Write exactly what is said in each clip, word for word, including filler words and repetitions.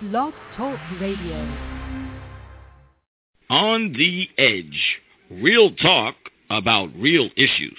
Blog Talk Radio. On the Edge. Real talk about real issues.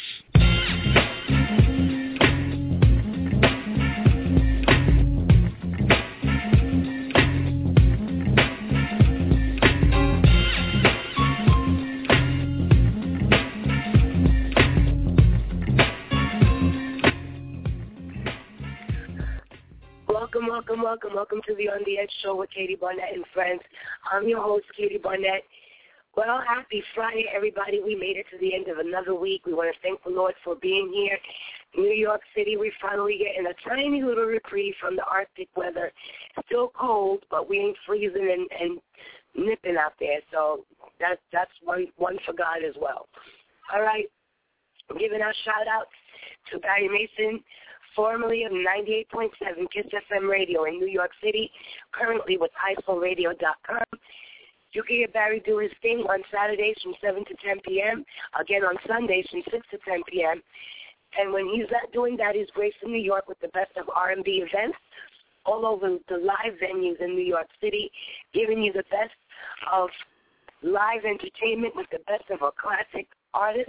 Welcome, welcome, welcome, welcome to the On the Edge show with Katie Barnett and friends. I'm your host, Katie Barnett. Well, happy Friday, everybody. We made it to the end of another week. We want to thank the Lord for being here. New York City, we're finally getting a tiny little reprieve from the Arctic weather. Still cold, but we ain't freezing and, and nipping out there. So that's, that's one, one for God as well. All right. I'm giving our shout-outs to Barry Mason, formerly of ninety-eight point seven KISS F M Radio in New York City, currently with I S O radio dot com. You can hear Barry do his thing on Saturdays from seven to ten p.m., again on Sundays from six to ten p.m., and when he's not doing that, he's gracing New York with the best of R and B events all over the live venues in New York City, giving you the best of live entertainment with the best of a classic artist.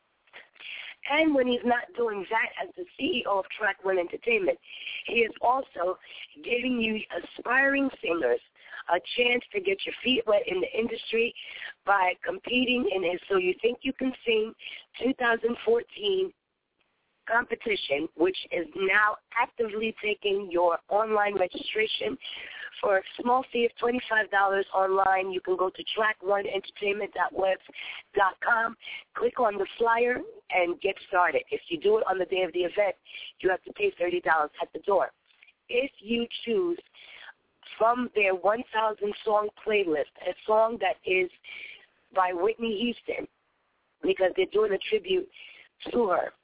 And when he's not doing that as the C E O of Track One Entertainment, he is also giving you aspiring singers a chance to get your feet wet in the industry by competing in his So You Think You Can Sing two thousand fourteen competition, which is now actively taking your online registration. For a small fee of twenty-five dollars online, you can go to track one entertainment dot webs dot com, click on the flyer, and get started. If you do it on the day of the event, you have to pay thirty dollars at the door. If you choose from their one thousand song playlist a song that is by Whitney Houston, because they're doing a tribute to her,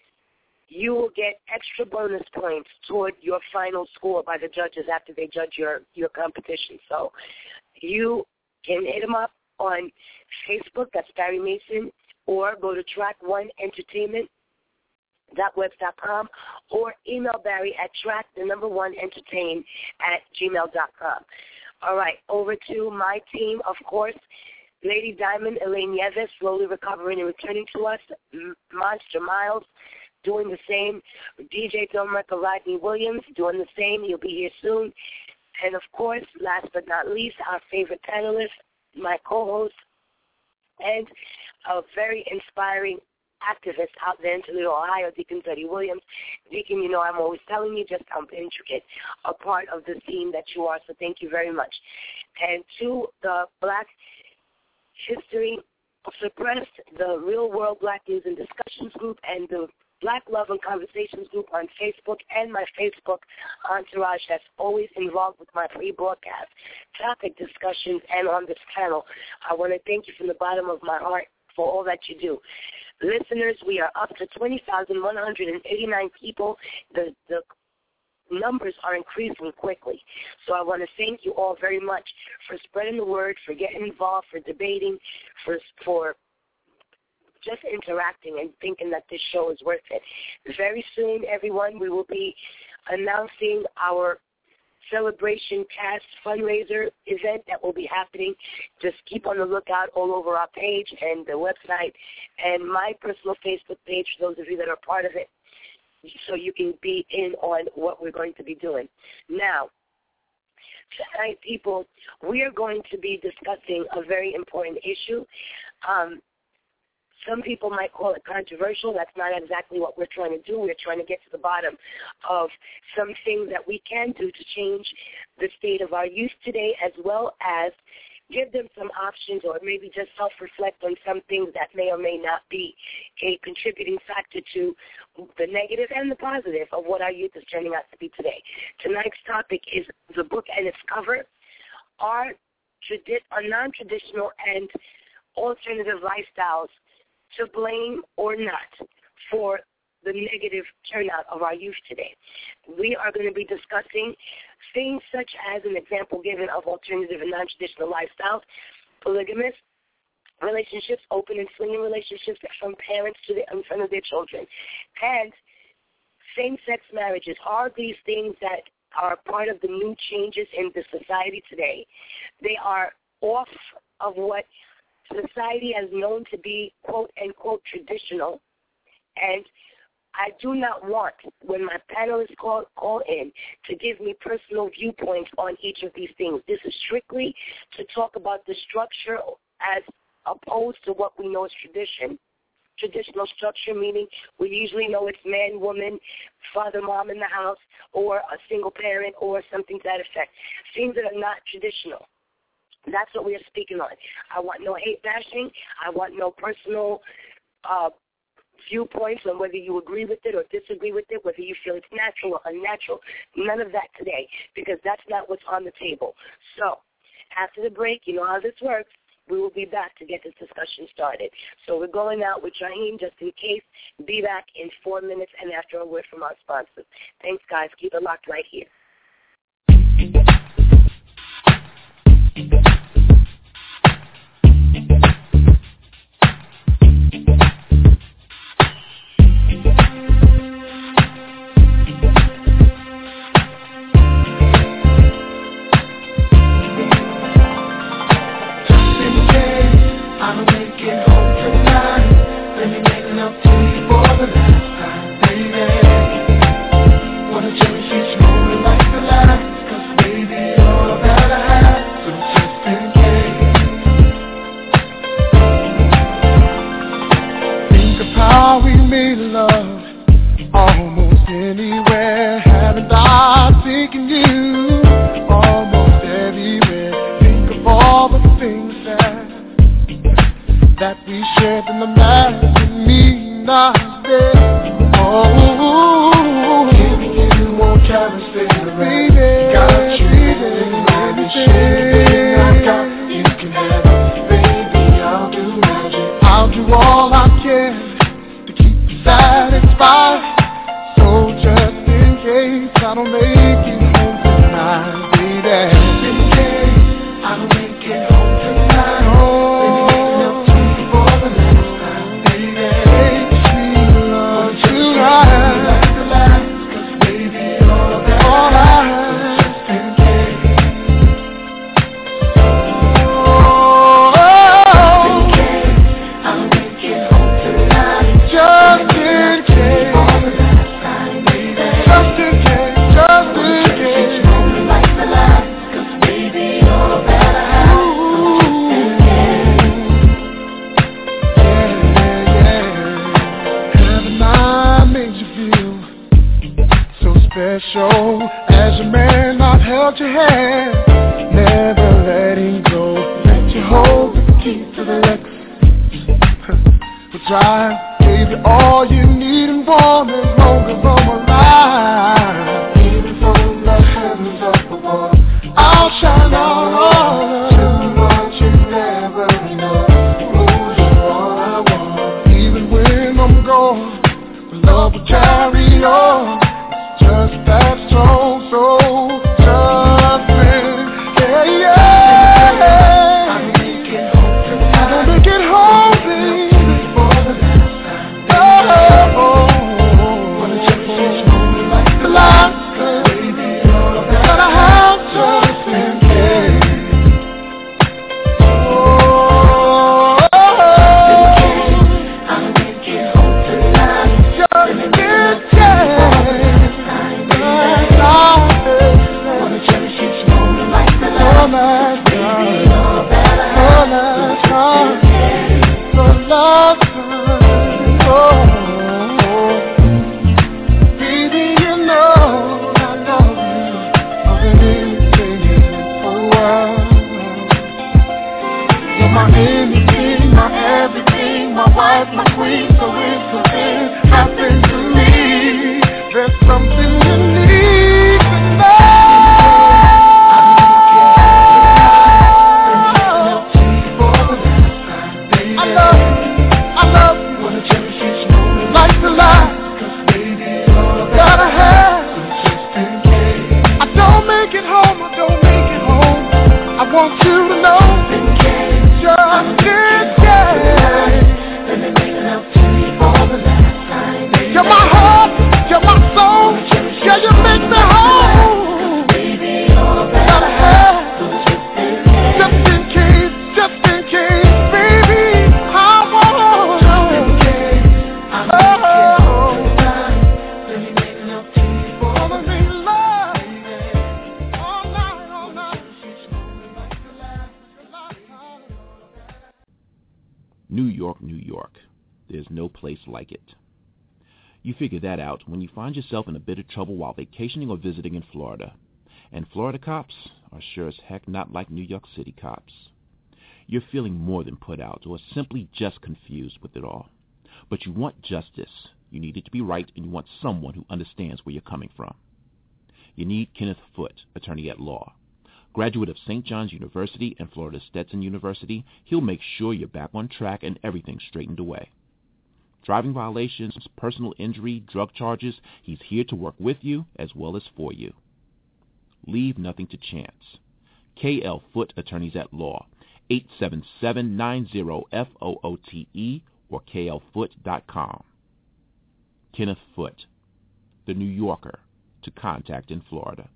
you will get extra bonus points toward your final score by the judges after they judge your, your competition. So you can hit them up on Facebook, that's Barry Mason, or go to track one entertainment dot webs dot com, or email Barry at track, the number one, entertain at gmail dot com. All right, over to my team, of course. Lady Diamond, Elaine Nieves, slowly recovering and returning to us. Monster Miles, doing the same. D J filmmaker Rodney Williams, doing the same. He'll be here soon. And, of course, last but not least, our favorite panelist, my co-host, and a very inspiring activist out there in Toledo, Ohio, Deacon Teddy Williams. Deacon, you know I'm always telling you just how intricate a part of the scene that you are, so thank you very much. And to the Black History Suppressed, the Real World Black News and Discussions Group, and the Black Love and Conversations Group on Facebook, and my Facebook entourage that's always involved with my pre-broadcast topic discussions and on this panel. I want to thank you from the bottom of my heart for all that you do. Listeners, we are up to twenty thousand one hundred eighty-nine people. The, the numbers are increasing quickly. So I want to thank you all very much for spreading the word, for getting involved, for debating, for for just interacting and thinking that this show is worth it. Very soon, everyone, we will be announcing our Celebration Cast fundraiser event that will be happening. Just keep on the lookout all over our page and the website and my personal Facebook page for those of you that are part of it, so you can be in on what we're going to be doing. Now, tonight, people, we are going to be discussing a very important issue. Um, Some people might call it controversial. That's not exactly what we're trying to do. We're trying to get to the bottom of some things that we can do to change the state of our youth today, as well as give them some options or maybe just self-reflect on some things that may or may not be a contributing factor to the negative and the positive of what our youth is turning out to be today. Tonight's topic is the book and its cover, are, tradi- are non-traditional and alternative lifestyles to blame or not for the negative turnout of our youth today. We are going to be discussing things such as an example given of alternative and non-traditional lifestyles, polygamous relationships, open and swinging relationships from parents to the, in front of their children, and same-sex marriages. Are these things that are part of the new changes in the society today. They are off of what society has known to be, quote, unquote, traditional. And I do not want, when my panelists call, call in, to give me personal viewpoints on each of these things. This is strictly to talk about the structure as opposed to what we know as tradition. Traditional structure, meaning we usually know it's man, woman, father, mom in the house, or a single parent, or something to that effect. Things that are not traditional. That's what we are speaking on. I want no hate bashing. I want no personal uh, viewpoints on whether you agree with it or disagree with it, whether you feel it's natural or unnatural. None of that today, because that's not what's on the table. So after the break, you know how this works. We will be back to get this discussion started. So we're going out with Jaheem just in case. Be back in four minutes and after a word from our sponsors. Thanks, guys. Keep it locked right here. You're my heart, you're my soul, yeah, you make me whole. New York, New York. There's no place like it. You figure that out when you find yourself in a bit of trouble while vacationing or visiting in Florida. And Florida cops are sure as heck not like New York City cops. You're feeling more than put out or simply just confused with it all. But you want justice. You need it to be right, and you want someone who understands where you're coming from. You need Kenneth Foote, attorney at law. Graduate of Saint John's University and Florida Stetson University, he'll make sure you're back on track and everything's straightened away. Driving violations, personal injury, drug charges, he's here to work with you as well as for you. Leave nothing to chance. K L Foote Attorneys at Law, eight seven seven, nine zero, F O O T E or K L Foote dot com. Kenneth Foote, the New Yorker, to contact in Florida.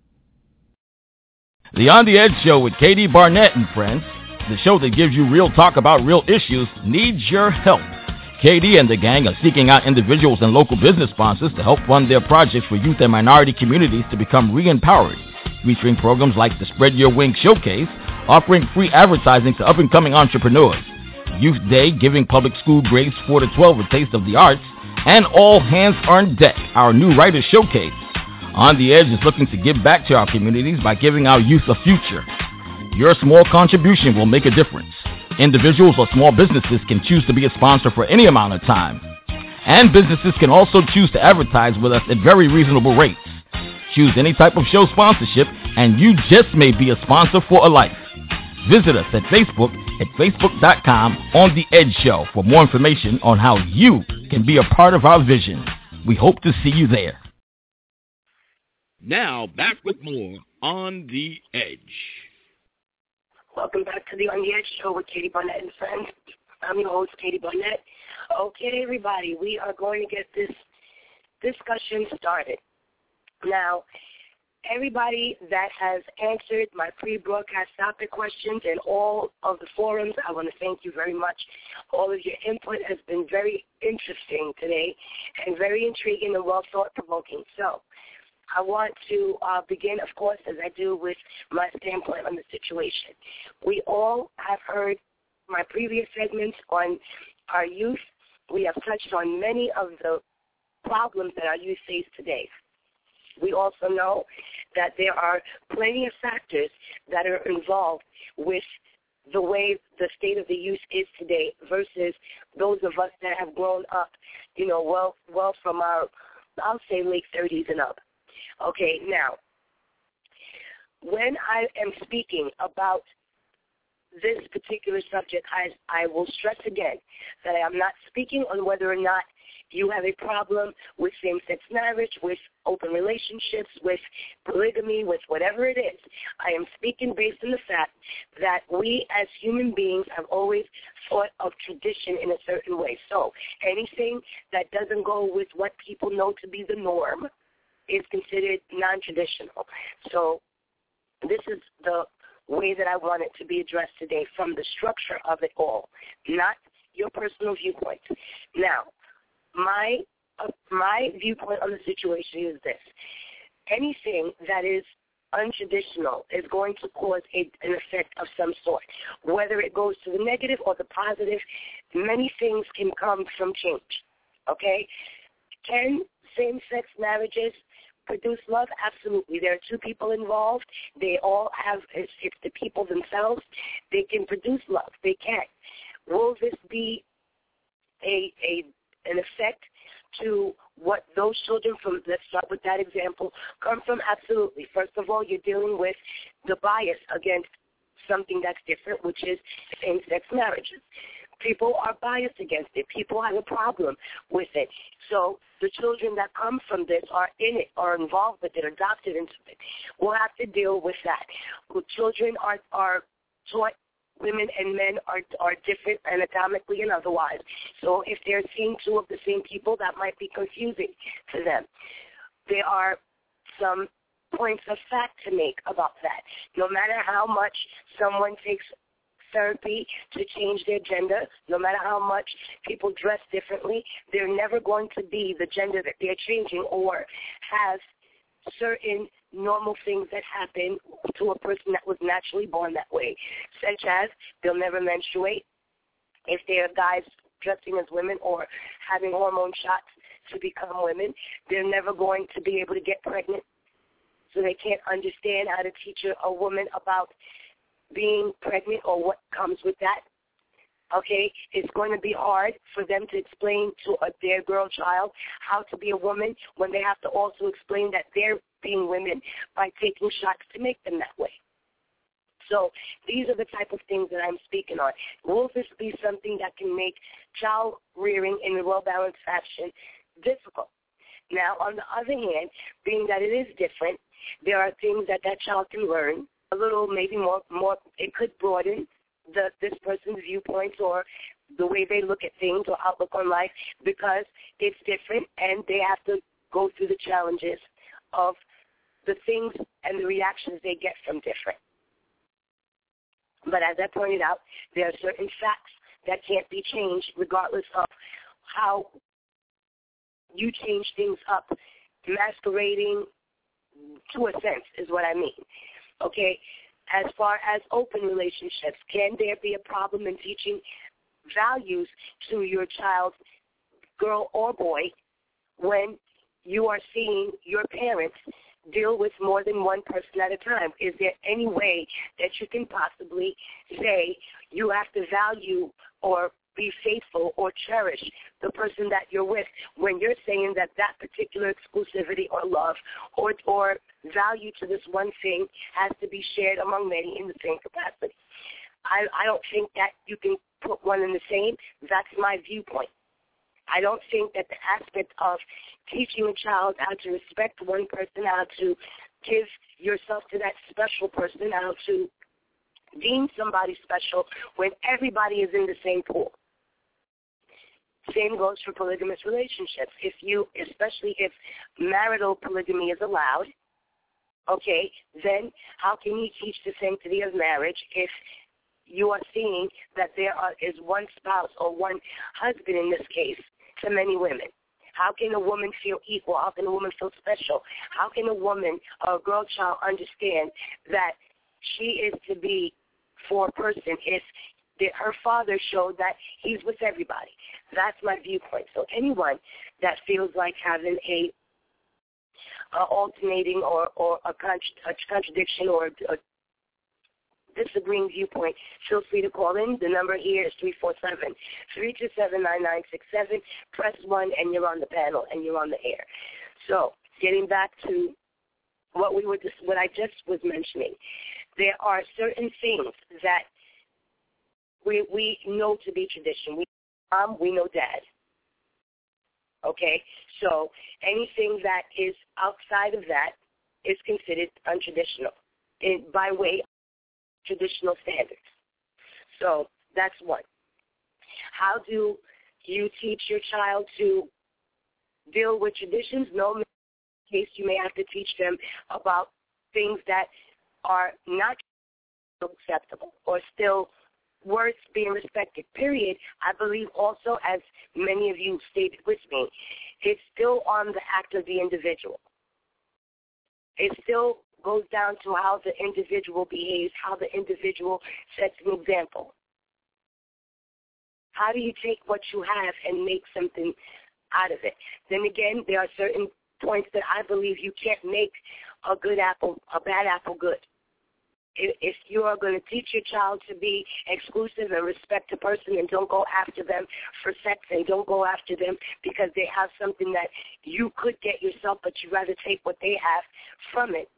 The On the Edge Show with Katie Barnett and friends, the show that gives you real talk about real issues, needs your help. Katie and the gang are seeking out individuals and local business sponsors to help fund their projects for youth and minority communities to become re-empowered, featuring programs like the Spread Your Wings Showcase, offering free advertising to up-and-coming entrepreneurs, Youth Day, giving public school grades four to twelve a taste of the arts, and All Hands on Deck, our new writers showcase. On the Edge is looking to give back to our communities by giving our youth a future. Your small contribution will make a difference. Individuals or small businesses can choose to be a sponsor for any amount of time. And businesses can also choose to advertise with us at very reasonable rates. Choose any type of show sponsorship, and you just may be a sponsor for a life. Visit us at Facebook at facebook dot com On The Edge Show for more information on how you can be a part of our vision. We hope to see you there. Now, back with more On the Edge. Welcome back to the On the Edge Show with Katie Barnett and friends. I'm your host, Katie Barnett. Okay, everybody, we are going to get this discussion started. Now, everybody that has answered my pre-broadcast topic questions in all of the forums, I want to thank you very much. All of your input has been very interesting today and very intriguing and well thought-provoking. So I want to uh, begin, of course, as I do, with my standpoint on the situation. We all have heard my previous segments on our youth. We have touched on many of the problems that our youth face today. We also know that there are plenty of factors that are involved with the way the state of the youth is today versus those of us that have grown up, you know, well, well from our, I'll say, late thirties and up. Okay, now, when I am speaking about this particular subject, I, I will stress again that I am not speaking on whether or not you have a problem with same-sex marriage, with open relationships, with polygamy, with whatever it is. I am speaking based on the fact that we as human beings have always thought of tradition in a certain way. So anything that doesn't go with what people know to be the norm is considered non-traditional. So this is the way that I want it to be addressed today, from the structure of it all, not your personal viewpoint. Now, my uh, my viewpoint on the situation is this. Anything that is untraditional is going to cause a, an effect of some sort. Whether it goes to the negative or the positive, many things can come from change, okay? Can same-sex marriages produce love? Absolutely. There are two people involved. They all have, it's, it's the people themselves. They can produce love. They can. Will this be a a an effect to what those children from, let's start with that example, come from? Absolutely. First of all, you're dealing with the bias against something that's different, which is same-sex marriages. People are biased against it. People have a problem with it. So the children that come from this are in it, are involved with it, adopted into it. We'll have to deal with that. Well, children are, are taught women and men are are different anatomically and otherwise. So if they're seeing two of the same people, that might be confusing to them. There are some points of fact to make about that. No matter how much someone takes therapy to change their gender, no matter how much people dress differently, they're never going to be the gender that they're changing or have certain normal things that happen to a person that was naturally born that way, such as they'll never menstruate, if they are guys dressing as women or having hormone shots to become women, they're never going to be able to get pregnant. So they can't understand how to teach a, a woman about being pregnant or what comes with that. Okay, it's going to be hard for them to explain to a, their girl child how to be a woman when they have to also explain that they're being women by taking shots to make them that way. So these are the type of things that I'm speaking on. Will this be something that can make child rearing in a well-balanced fashion difficult? Now, on the other hand, being that it is different, there are things that that child can learn, a little maybe more, more it could broaden the, this person's viewpoints or the way they look at things or outlook on life because it's different and they have to go through the challenges of the things and the reactions they get from different. But as I pointed out, there are certain facts that can't be changed regardless of how you change things up. Masquerading, to a sense, is what I mean. Okay? As far as open relationships, can there be a problem in teaching values to your child, girl or boy, when you are seeing your parents deal with more than one person at a time? Is there any way that you can possibly say you have to value or be faithful or cherish the person that you're with when you're saying that that particular exclusivity or love or or value to this one thing has to be shared among many in the same capacity? I, I don't think that you can put one in the same. That's my viewpoint. I don't think that the aspect of teaching a child how to respect one person, how to give yourself to that special person, how to deem somebody special when everybody is in the same pool. Same goes for polygamous relationships. If you, especially if marital polygamy is allowed, okay, then how can you teach the sanctity of marriage if you are seeing that there are, is one spouse or one husband in this case to many women? How can a woman feel equal? How can a woman feel special? How can a woman or a girl child understand that she is to be for a person if the, her father showed that he's with everybody? That's my viewpoint. So anyone that feels like having a, a alternating or, or a, contra- a contradiction or a disagreeing viewpoint, feel free to call in. The number here is three four seven, three two seven, nine nine six seven. Press one, and you're on the panel, and you're on the air. So getting back to what we were just, what I just was mentioning, there are certain things that we we know to be tradition. We mom, we know dad. Okay, so anything that is outside of that is considered untraditional in, by way of traditional standards. So that's one. How do you teach your child to deal with traditions? No, in case you may have to teach them about things that are not acceptable or still worth being respected, period. I believe also, as many of you stated with me, it's still on the act of the individual. It still goes down to how the individual behaves, how the individual sets an example. How do you take what you have and make something out of it? Then again, there are certain points that I believe you can't make a good apple, a bad apple good. If you are going to teach your child to be exclusive and respect a person and don't go after them for sex and don't go after them because they have something that you could get yourself, but you'd rather take what they have from it,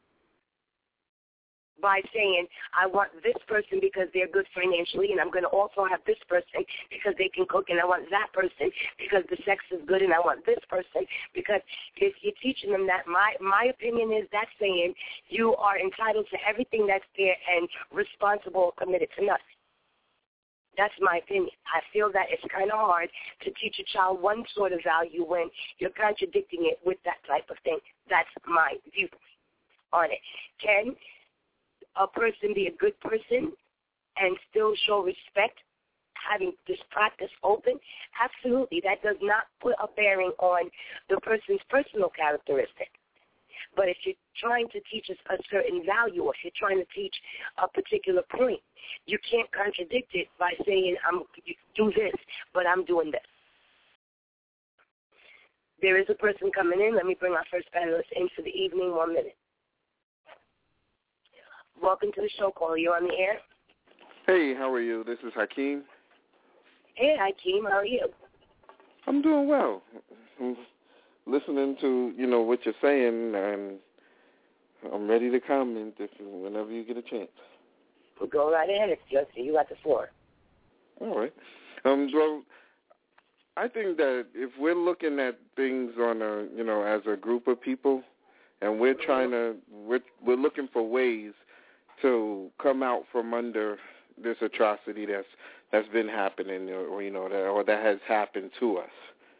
by saying, I want this person because they're good financially, and I'm going to also have this person because they can cook, and I want that person because the sex is good, and I want this person because if you're teaching them that, my, my opinion is that's saying you are entitled to everything that's there and responsible, committed to nothing. That's my opinion. I feel that it's kind of hard to teach a child one sort of value when you're contradicting it with that type of thing. That's my viewpoint on it. Can a person be a good person and still show respect, having this practice open? Absolutely. That does not put a bearing on the person's personal characteristic. But if you're trying to teach us a certain value, or if you're trying to teach a particular point, you can't contradict it by saying, I'm you do this, but I'm doing this. There is a person coming in. Let me bring our first panelist in for the evening. One minute. Welcome to the show, caller. You're on the air. Hey, how are you? This is Hakeem. Hey, Hakeem. How are you? I'm doing well. I'm listening to, you know, what you're saying, and I'm ready to comment if whenever you get a chance. Well, go right ahead. It's just you got the floor. All right. Um, well, I think that if we're looking at things on a, you know, as a group of people, and we're trying to, we're, we're looking for ways to come out from under this atrocity that's that's been happening, or you know, that, or that has happened to us.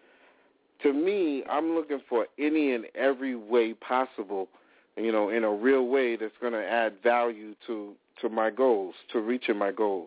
To me, I'm looking for any and every way possible, you know, in a real way that's going to add value to to my goals, to reaching my goals.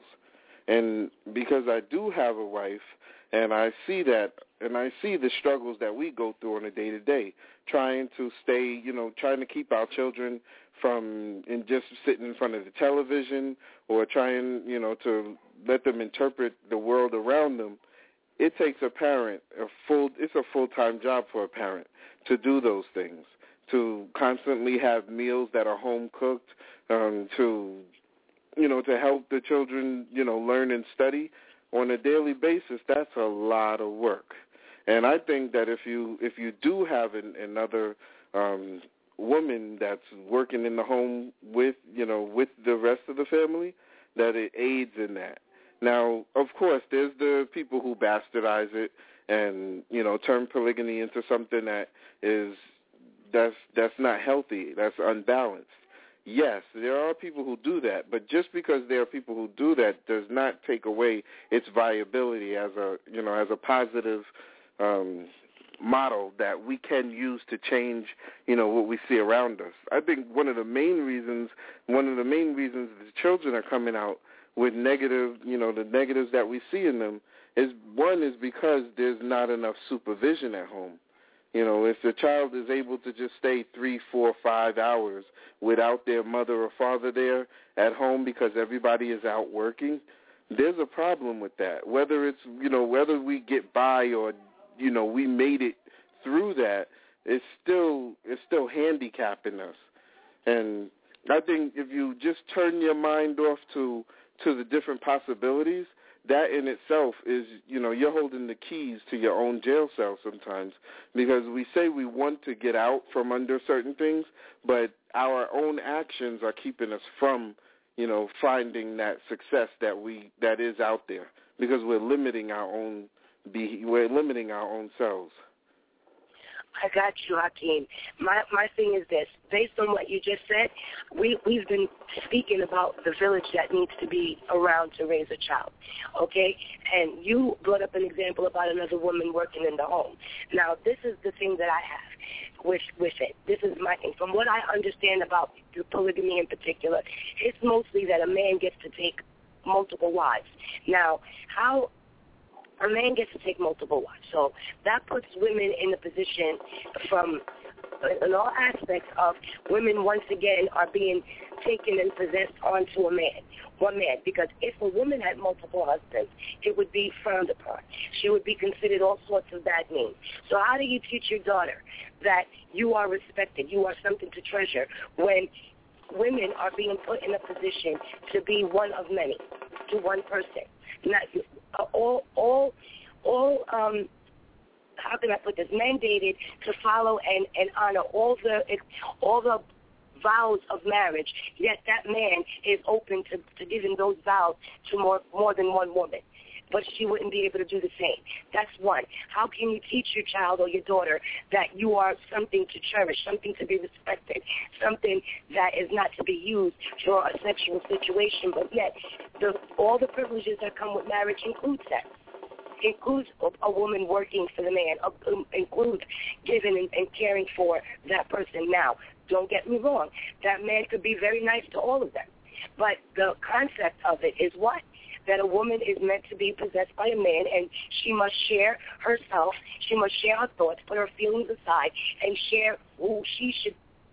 And because I do have a wife, and I see that, and I see the struggles that we go through on a day-to-day, trying to stay, you know, trying to keep our children from in just sitting in front of the television, or trying, you know, to let them interpret the world around them. It takes a parent, a full, it's a full-time job for a parent to do those things, to constantly have meals that are home-cooked, um, to, you know, to help the children, you know, learn and study on a daily basis. That's a lot of work. And I think that if you if you do have an, another um, woman that's working in the home with, you know, with the rest of the family, that it aids in that. Now, of course, there's the people who bastardize it and, you know, turn polygamy into something that is that's that's not healthy, that's unbalanced. Yes, there are people who do that, but just because there are people who do that does not take away its viability as a, you know, as a positive um, model that we can use to change, you know, what we see around us. I think one of the main reasons, one of the main reasons the children are coming out with negative, you know, the negatives that we see in them is, one is because there's not enough supervision at home. You know, if the child is able to just stay three, four, five hours without their mother or father there at home because everybody is out working, there's a problem with that. Whether it's, you know, whether we get by or, you know, we made it through that, it's still it's still handicapping us. And I think if you just turn your mind off to to the different possibilities, that in itself is, you know, you're holding the keys to your own jail cell sometimes, because we say we want to get out from under certain things, but our own actions are keeping us from, you know, finding that success that we that is out there, because we're limiting our own be we're limiting our own selves. I got you, Hakeem. My my thing is this. Based on what you just said, we, we've been speaking about the village that needs to be around to raise a child, okay? And you brought up an example about another woman working in the home. Now, this is the thing that I have with, with it. This is my thing. From what I understand about the polygamy in particular, it's mostly that a man gets to take multiple wives. Now, how... a man gets to take multiple wives. So that puts women in a position from, in all aspects of women once again are being taken and possessed onto a man, one man. Because if a woman had multiple husbands, it would be frowned upon. She would be considered all sorts of bad names. So how do you teach your daughter that you are respected, you are something to treasure, when women are being put in a position to be one of many, to one person? Not uh, all, all, all. Um, how can I put this? Mandated to follow and, and honor all the all the vows of marriage. Yet that man is open to, to giving those vows to more more than one woman, but she wouldn't be able to do the same. That's one. How can you teach your child or your daughter that you are something to cherish, something to be respected, something that is not to be used for a sexual situation, but yet the, all the privileges that come with marriage include sex, includes a, a woman working for the man, uh, includes giving and, and caring for that person. Now, don't get me wrong. That man could be very nice to all of them, but the concept of it is what? That a woman is meant to be possessed by a man, and she must share herself, she must share her thoughts, put her feelings aside, and share who she should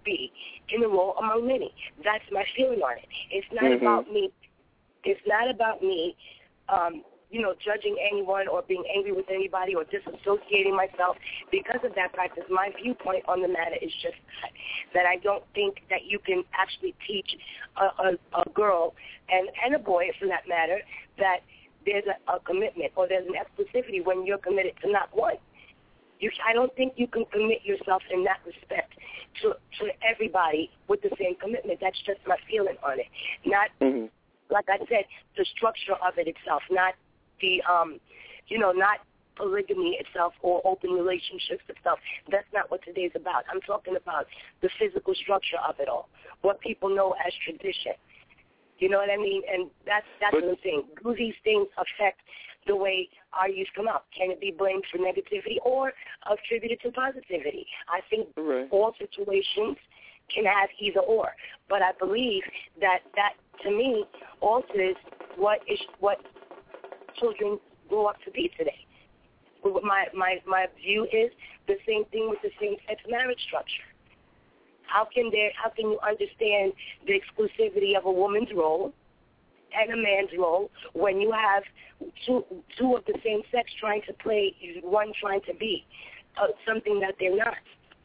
be in a role among many. That's my feeling on it. It's not mm-hmm. about me. It's not about me, um, you know, judging anyone or being angry with anybody or disassociating myself because of that practice. My viewpoint on the matter is just that, that I don't think that you can actually teach a, a, a girl and, and a boy, for that matter, that there's a, a commitment or there's an exclusivity when you're committed to not one. You, I don't think you can commit yourself in that respect to, to everybody with the same commitment. That's just my feeling on it. Not, mm-hmm. like I said, the structure of it itself, not the, um, you know, not polygamy itself or open relationships itself. That's not what today's about. I'm talking about the physical structure of it all, what people know as tradition. You know what I mean? And that's that's but, what I'm saying. Do these things affect the way our youth come out? Can it be blamed for negativity or attributed to positivity? I think right. all situations can have either or. But I believe that that, to me, alters what is what children grow up to be today. My, my, my view is the same thing with the same-sex marriage structure. How can there? How can you understand the exclusivity of a woman's role and a man's role when you have two two of the same sex trying to play, one trying to be uh, something that they're not?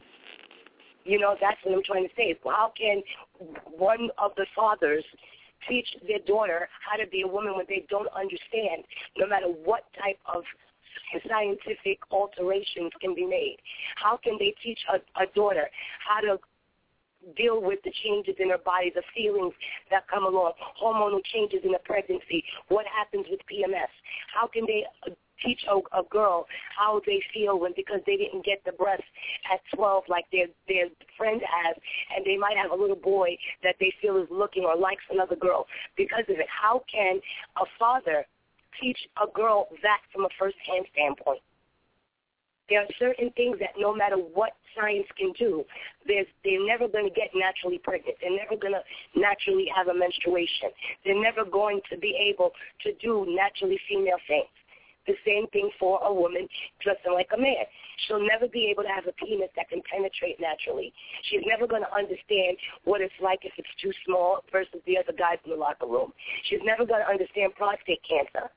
You know, that's what I'm trying to say. How can one of the fathers teach their daughter how to be a woman when they don't understand, no matter what type of scientific alterations can be made? How can they teach a, a daughter how to deal with the changes in her body, the feelings that come along, hormonal changes in a pregnancy, what happens with P M S? How can they teach a, a girl how they feel when because they didn't get the breast at twelve like their their friend has, and they might have a little boy that they feel is looking or likes another girl because of it? How can a father teach a girl that from a first-hand standpoint? There are certain things that no matter what science can do, there's, they're never going to get naturally pregnant. They're never going to naturally have a menstruation. They're never going to be able to do naturally female things. The same thing for a woman dressing like a man. She'll never be able to have a penis that can penetrate naturally. She's never going to understand what it's like if it's too small versus the other guys in the locker room. She's never going to understand prostate cancer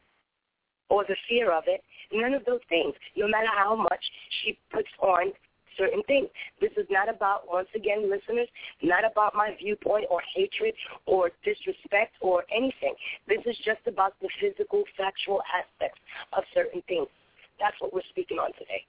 or the fear of it. None of those things, no matter how much she puts on certain things. This is not about, once again, listeners, not about my viewpoint or hatred or disrespect or anything. This is just about the physical, factual aspects of certain things. That's what we're speaking on today.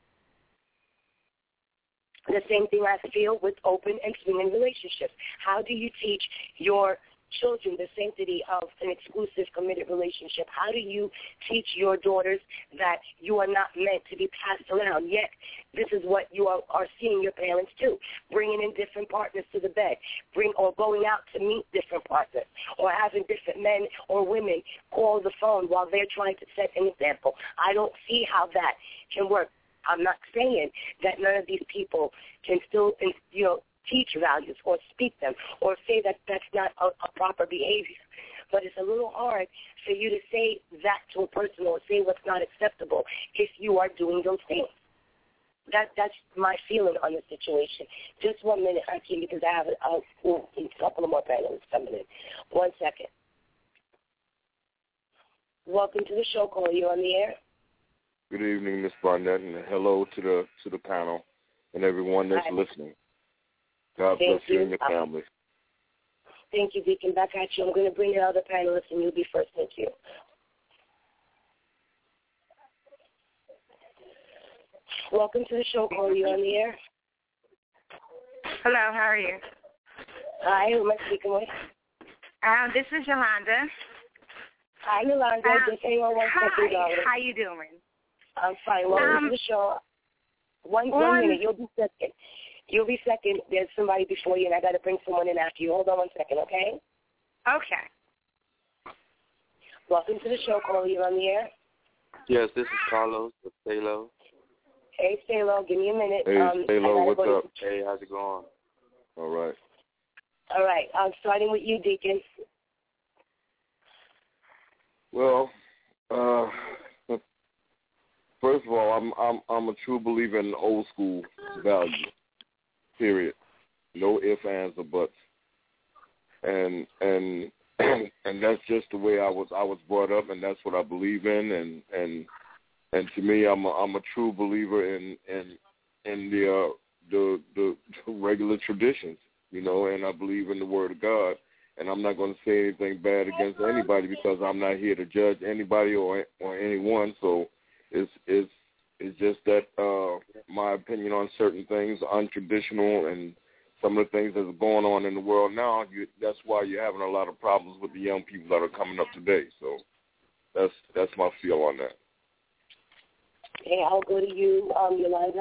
The same thing I feel with open and swinging relationships. How do you teach your children the sanctity of an exclusive, committed relationship? How do you teach your daughters that you are not meant to be passed around? Yet, this is what you are, are seeing your parents do, bringing in different partners to the bed, bring or going out to meet different partners, or having different men or women call the phone while they're trying to set an example. I don't see how that can work. I'm not saying that none of these people can still, you know, teach values or speak them or say that that's not a, a proper behavior. But it's a little hard for you to say that to a person or say what's not acceptable if you are doing those things. That That's my feeling on the situation. Just one minute, Hakeem, because I have a, a, a couple of more panelists coming in. One second. Welcome to the show, Cole. You on the air? Good evening, Miz Barnett, and hello to the to the panel and everyone that's Hi. listening. God Thank bless you you and your family. Thank you, Deacon. Back at you. I'm going to bring in other panelists, and you'll be first. Thank you. Welcome to the show, Cole. You on the air? Hello, how are you? Hi, who am I speaking with? Um, this is Yolanda. Hi, Yolanda. Um, Just hang on one hi, second, darling. How you doing? I'm fine. Welcome um, to the show. One, on, one minute. You'll be second. You'll be second. There's somebody before you, and I got to bring someone in after you. Hold on one second, okay? Okay. Welcome to the show, Cole. You're on the air? Yes, this is Carlos with Stalo. Hey, Stalo. Give me a minute. Hey, um, Stalo, what's go up? To... Hey, how's it going? All right. All right. I'm starting with you, Deacon. Well, uh, first of all, I'm I'm I'm a true believer in old school values. Period. no ifs, ands, or buts. And and and that's just the way I was I was brought up, and that's what I believe in. And and and to me, I'm a, I'm a true believer in in in the uh, the the regular traditions, you know. And I believe in the Word of God. And I'm not going to say anything bad against anybody because I'm not here to judge anybody or or anyone. So it's it's it's just that uh, my opinion on certain things, untraditional, and some of the things that's going on in the world now. You, that's why you're having a lot of problems with the young people that are coming up today. So that's that's my feel on that. Okay, I'll go to you, um, Yolanda.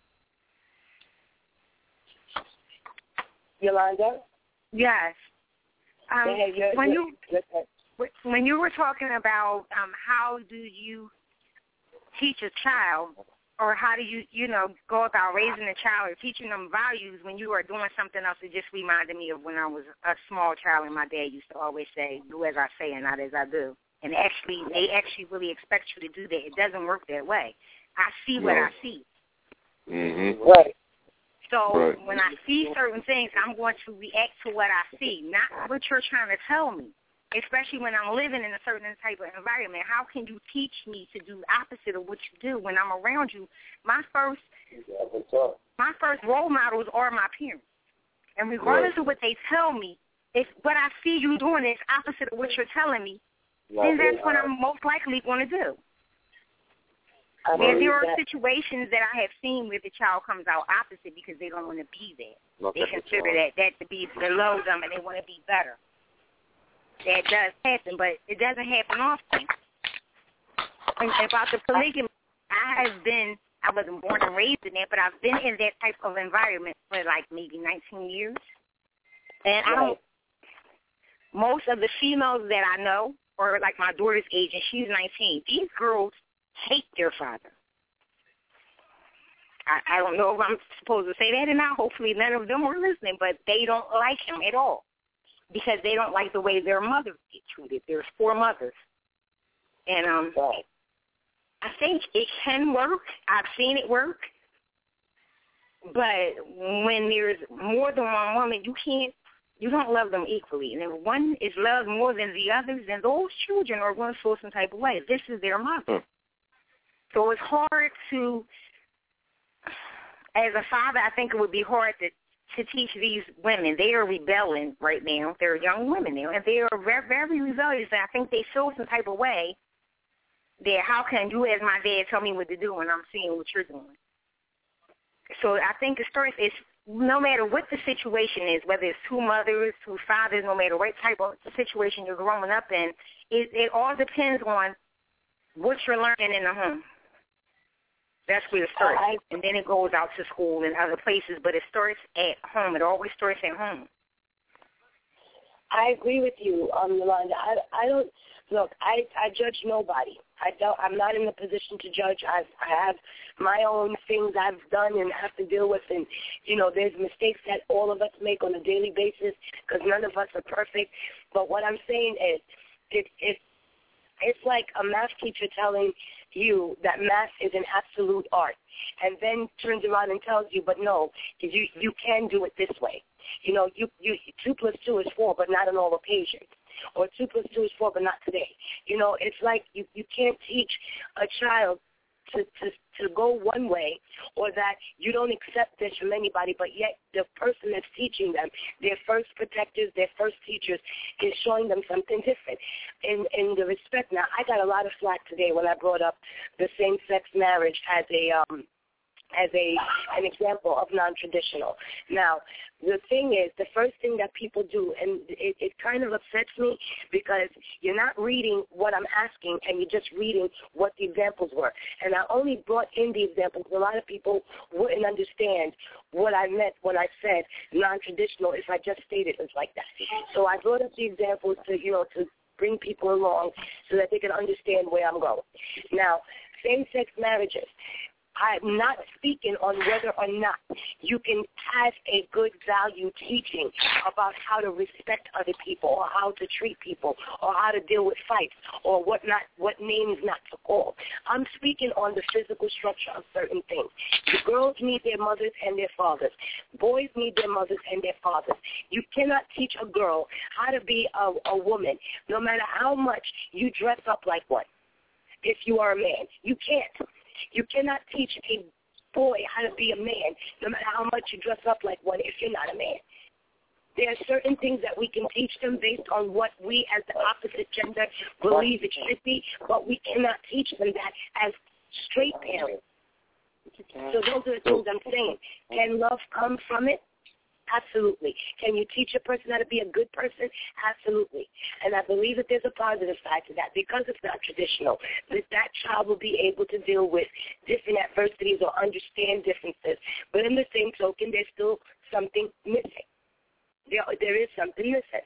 Yolanda. Yes. Um, yeah, you're, when you're, you you're, when you were talking about um, how do you teach a child, or how do you you know go about raising a child or teaching them values when you are doing something else, it just reminded me of when I was a small child and my dad used to always say, "Do as I say and not as I do." And actually, they actually really expect you to do that. It doesn't work that way. I see what no. I see. Mm-hmm. Right. So right. when I see certain things, I'm going to react to what I see, not what you're trying to tell me, especially when I'm living in a certain type of environment. How can you teach me to do the opposite of what you do when I'm around you? My first my first role models are my parents. And regardless right. of what they tell me, if what I see you doing is opposite of what you're telling me, then that's what I'm most likely going to do. I There, there are that. situations that I have seen where the child comes out opposite because they don't want to be there. Not they that consider that, that to be below them and they want to be better. That does happen, but it doesn't happen often. And about the polygamy, I have been, I wasn't born and raised in that, but I've been in that type of environment for like maybe nineteen years. And I don't, most of the females that I know are like my daughter's age, and she's nineteen. These girls hate their father. I, I don't know if I'm supposed to say that or not. Hopefully none of them are listening, but they don't like him at all because they don't like the way their mothers get treated. There's four mothers. And um, right. I think it can work. I've seen it work. But when there's more than one woman, you can't, you don't love them equally. And if one is loved more than the others, then those children are going to feel some type of way. This is their mother. Hmm. So it's hard to, as a father, I think it would be hard to, to teach these women. They are rebelling right now. They're young women now, and they are very, very rebellious. And I think they feel some type of way that how can you as my dad tell me what to do when I'm seeing what you're doing? So I think it starts is no matter what the situation is, whether it's two mothers, two fathers, no matter what type of situation you're growing up in, it, it all depends on what you're learning in the home. That's where it starts. I, and then it goes out to school and other places, but it starts at home. It always starts at home. I agree with you, um, Yolanda. I, I don't, look, I, I judge nobody. I don't, I'm not in the position to judge. I've, I have my own things I've done and have to deal with, and, you know, there's mistakes that all of us make on a daily basis because none of us are perfect. But what I'm saying is it, it, it's like a math teacher telling you that math is an absolute art and then turns around and tells you, but no, you, you can do it this way. You know, you, you two plus two is four, but not on all occasions. Or two plus two is four, but not today. You know, it's like you, you can't teach a child to, to, to go one way or that you don't accept this from anybody, but yet the person that's teaching them, their first protectors, their first teachers, is showing them something different. In, in the respect, now, I got a lot of flack today when I brought up the same-sex marriage as a um, as a an example of non-traditional. Now, the thing is, the first thing that people do, and it, it kind of upsets me because you're not reading what I'm asking and you're just reading what the examples were. And I only brought in the examples. A lot of people wouldn't understand what I meant when I said non-traditional if I just stated it like that. So I brought up the examples to, you know, to bring people along so that they can understand where I'm going. Now, same-sex marriages. I'm not speaking on whether or not you can have a good value teaching about how to respect other people or how to treat people or how to deal with fights or what not, what names not to call. I'm speaking on the physical structure of certain things. The girls need their mothers and their fathers. Boys need their mothers and their fathers. You cannot teach a girl how to be a, a woman no matter how much you dress up like one if you are a man. You can't. You cannot teach a boy how to be a man, no matter how much you dress up like one, if you're not a man. There are certain things that we can teach them based on what we as the opposite gender believe it should be, but we cannot teach them that as straight parents. So those are the things I'm saying. Can love come from it? Absolutely. Can you teach a person how to be a good person? Absolutely. And I believe that there's a positive side to that because it's not traditional, that that child will be able to deal with different adversities or understand differences. But in the same token, there's still something missing. There, there is something missing.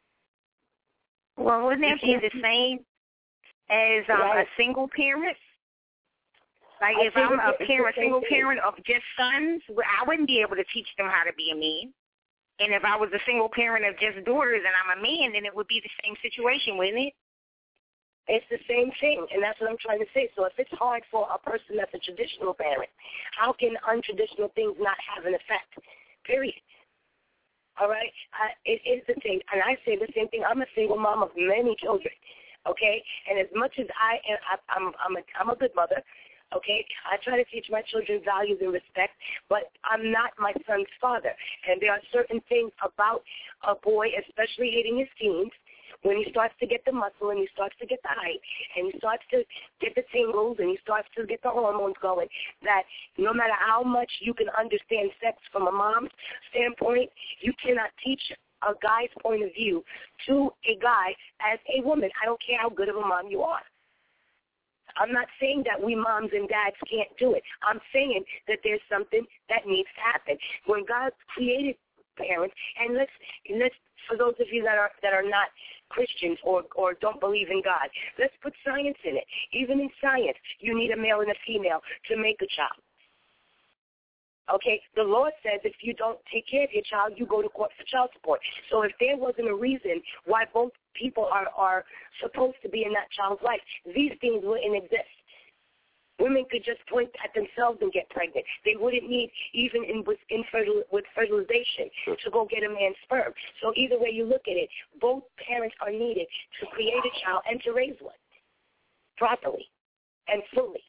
Well, wouldn't that be the same as um, right. a single parent? Like if I'm a parent, single parent of just sons, I wouldn't be able to teach them how to be a man. And if I was a single parent of just daughters and I'm a man, then it would be the same situation, wouldn't it? It's the same thing, and that's what I'm trying to say. So if it's hard for a person that's a traditional parent, how can untraditional things not have an effect? Period. All right? I, it is the thing, and I say the same thing. I'm a single mom of many children, okay? And as much as I am, I, I'm, I'm, a, I'm a good mother, okay, I try to teach my children values and respect, but I'm not my son's father. And there are certain things about a boy, especially hitting his teens, when he starts to get the muscle and he starts to get the height and he starts to get the tingles and he starts to get the hormones going, that no matter how much you can understand sex from a mom's standpoint, you cannot teach a guy's point of view to a guy as a woman. I don't care how good of a mom you are. I'm not saying that we moms and dads can't do it. I'm saying that there's something that needs to happen. When God created parents, and let's let's for those of you that are that are not Christians or or don't believe in God, let's put science in it. Even in science, you need a male and a female to make a child. Okay, the Lord says if you don't take care of your child, you go to court for child support. So if there wasn't a reason why both people are, are supposed to be in that child's life, these things wouldn't exist. Women could just point at themselves and get pregnant. They wouldn't need, even in, with, in fertil, with fertilization, to go get a man's sperm. So either way you look at it, both parents are needed to create a child and to raise one properly and fully.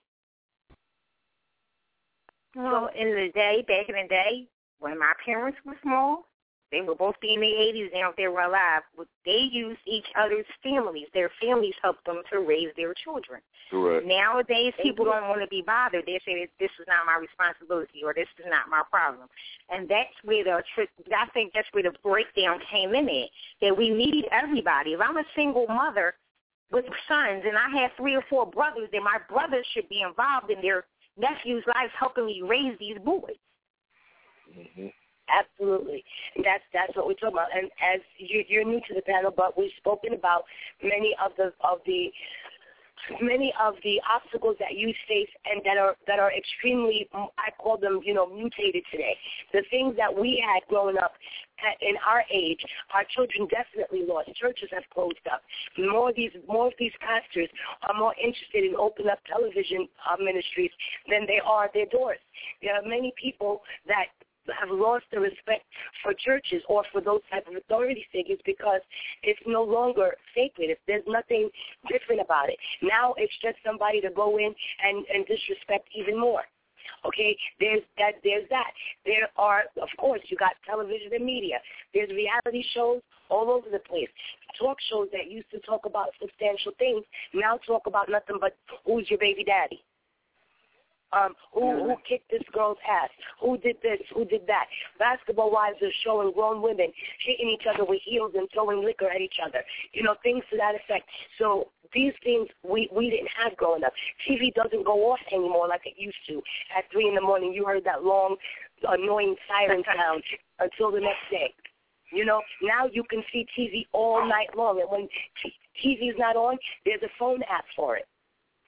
Well, in the day, back in the day, when my parents were small, they were both in their eighties now if they were alive, they used each other's families. Their families helped them to raise their children. Correct. Nowadays, people don't want to be bothered. They say, this is not my responsibility or this is not my problem. And that's where the, I think that's where the breakdown came in at, that we need everybody. If I'm a single mother with sons and I have three or four brothers, then my brothers should be involved in their nephew's life helping me raise these boys. Mm-hmm. Absolutely. That's that's what we're talking about. And as you, you're new to the panel, but we've spoken about many of the of the many of the obstacles that you face and that are that are extremely, I call them, you know, mutated today. The things that we had growing up at, in our age, our children definitely lost. Churches have closed up. More of these more of these pastors are more interested in opening up television uh, ministries than they are their doors. There are many people that have lost the respect for churches or for those type of authority figures because it's no longer sacred. If there's nothing different about it. Now it's just somebody to go in and, and disrespect even more. Okay, there's that. There's that. There are, of course, you got television and media. There's reality shows all over the place. Talk shows that used to talk about substantial things now talk about nothing but who's your baby daddy. Um, who, who kicked this girl's ass? Who did this? Who did that? Basketball wives are showing grown women hitting each other with heels and throwing liquor at each other. You know, things to that effect. So these things we, we didn't have growing up. T V doesn't go off anymore like it used to. At three in the morning, you heard that long, annoying siren sound until the next day. You know, now you can see T V all night long. And when T V is not on, there's a phone app for it.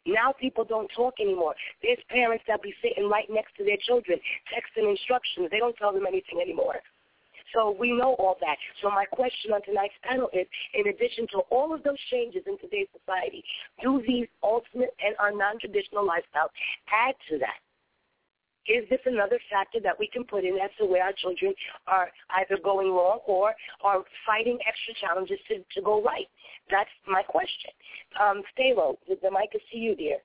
Now people don't talk anymore. There's parents that be sitting right next to their children, texting instructions. They don't tell them anything anymore. So we know all that. So my question on tonight's panel is, in addition to all of those changes in today's society, do these alternate and our non-traditional lifestyles add to that? Is this another factor that we can put in as to where our children are either going wrong or are fighting extra challenges to, to go right? That's my question. Um, Stalo, the mic is to you, dear.